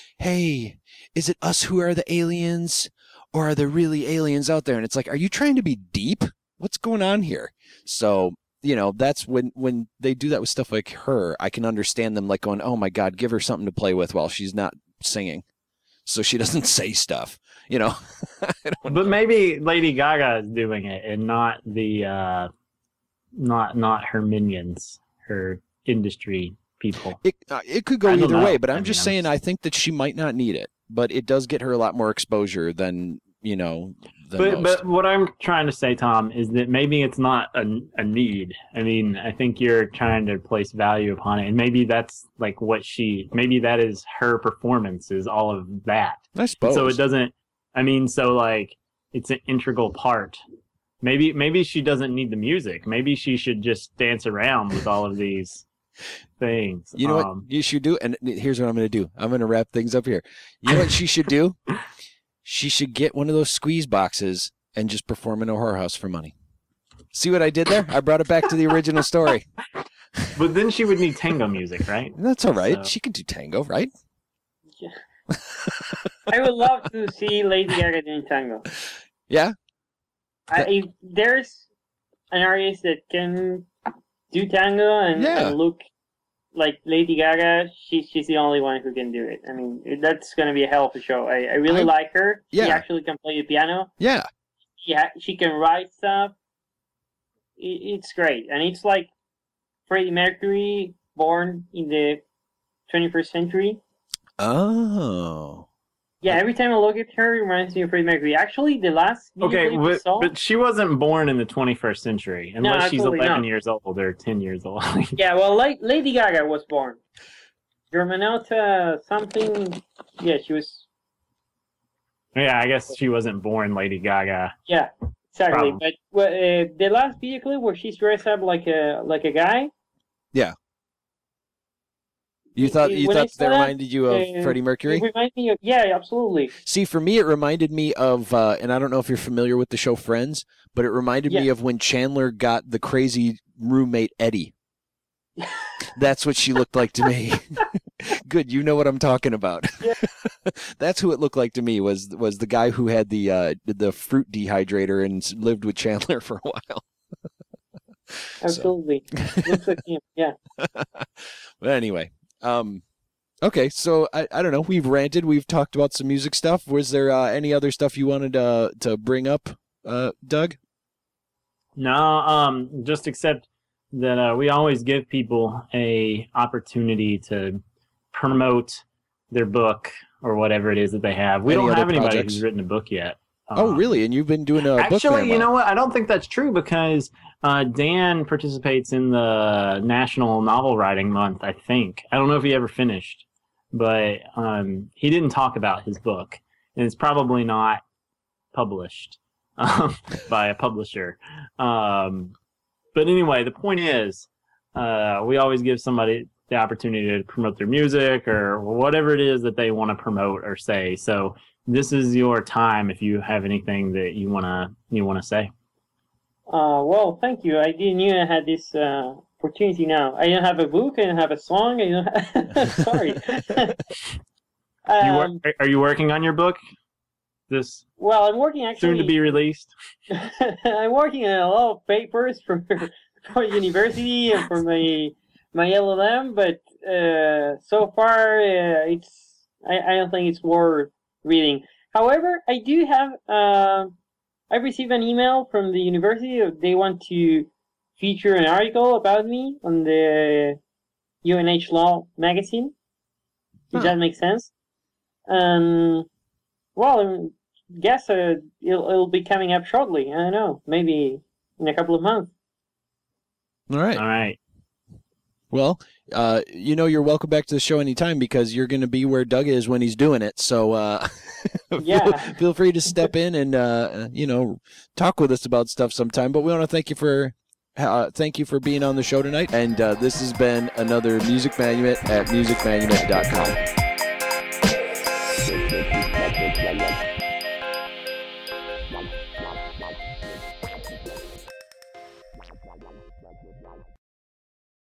hey, is it us who are the aliens, or are there really aliens out there? And it's like, are you trying to be deep? What's going on here? So, you know, that's when, when they do that with stuff like her, I can understand them like going, oh my God, give her something to play with while she's not singing, so she doesn't say stuff, you know? I don't But maybe Lady Gaga is doing it and not the, uh, not not her minions. her industry people. It uh, it could go I don't either know. way, but I'm I just mean, I'm saying just- I think that she might not need it, but it does get her a lot more exposure than you know. Than But most. but what I'm trying to say, Tom, is that maybe it's not a, a need. I mean, I think you're trying to place value upon it, and maybe that's like what she. Maybe that is her performance is all of that. I suppose. So it doesn't. I mean, so like it's an integral part. Maybe maybe she doesn't need the music. Maybe she should just dance around with all of these things. You know Um, what you should do, and here's what I'm going to do. I'm going to wrap things up here. You know what she should do? She should get one of those squeeze boxes and just perform in a whorehouse for money. See what I did there? I brought it back to the original story. But then she would need tango music, right? That's all right. So- She can do tango, right? I would love to see Lady Gaga doing tango. Yeah. I, if there's an artist that can do tango and, Yeah. and look like Lady Gaga, she, she's the only one who can do it. I mean, that's going to be a hell of a show. I, I really I- like her. She yeah. actually can play the piano. Yeah. She, ha- she can write stuff. It, it's great. And it's like Freddie Mercury born in the twenty-first century. Oh. Yeah, every time I look at her, it reminds me of Freddie Mercury. Actually, the last video Okay, clip I but, saw, but she wasn't born in the twenty-first century, unless she's absolutely eleven not. years old or ten years old. yeah, well, La- Lady Gaga was born. Germanota something. Yeah, she was. Yeah, I guess she wasn't born Lady Gaga. Yeah, exactly. Problem. But well, uh, the last video clip where she's dressed up like a like a guy. You thought you When I thought saw that that, reminded you of uh, Freddie Mercury? It reminded me of yeah, absolutely. See, for me, it reminded me of, uh, and I don't know if you're familiar with the show Friends, but it reminded me Yeah. of when Chandler got the crazy roommate Eddie. That's what she looked like to me. Good, you know what I'm talking about. Yeah. That's who it looked like to me. Was was the guy who had the uh, the fruit dehydrator and s- lived with Chandler for a while. Absolutely, looks like him. Yeah. But anyway, um, okay, so I, I don't know. We've ranted. We've talked about some music stuff. Was there uh, any other stuff you wanted to to bring up, uh, Doug? No, um, just accept that uh, we always give people a opportunity to promote their book or whatever it is that they have. We Any don't other have anybody projects? who's written a book yet. Oh, Um, really? And you've been doing a book Actually, fan you know month. what? I don't think that's true because uh, Dan participates in the National Novel Writing Month, I think. I don't know if he ever finished, but um, he didn't talk about his book, and it's probably not published um, by a publisher. Um, but anyway, the point is, uh, we always give somebody the opportunity to promote their music or whatever it is that they want to promote or say. So this is your time if you have anything that you wanna you wanna say. Uh, well, thank you. I didn't knew I had this uh, opportunity now. I don't have a book. I don't have a song. I don't have... Sorry. You wor- um, are- are you working on your book? This well, I'm working actually. soon to be released. I'm working on a lot of papers for for university and for my my L L M, but uh, so far uh, it's I, I don't think it's worth reading. However, I do have uh, I received an email from the university. They want to feature an article about me on the U N H Law magazine. If Huh. that makes sense. Um, well, I guess uh, it'll, it'll be coming up shortly. I don't know, maybe in a couple of months. All right. All right. Well, uh, you know, you're welcome back to the show anytime because you're going to be where Doug is when he's doing it. So, uh, Yeah. feel, feel free to step in and, uh, you know, talk with us about stuff sometime. But we want to thank you for, uh, thank you for being on the show tonight. And uh, this has been another Music Manumet at music manumet dot com.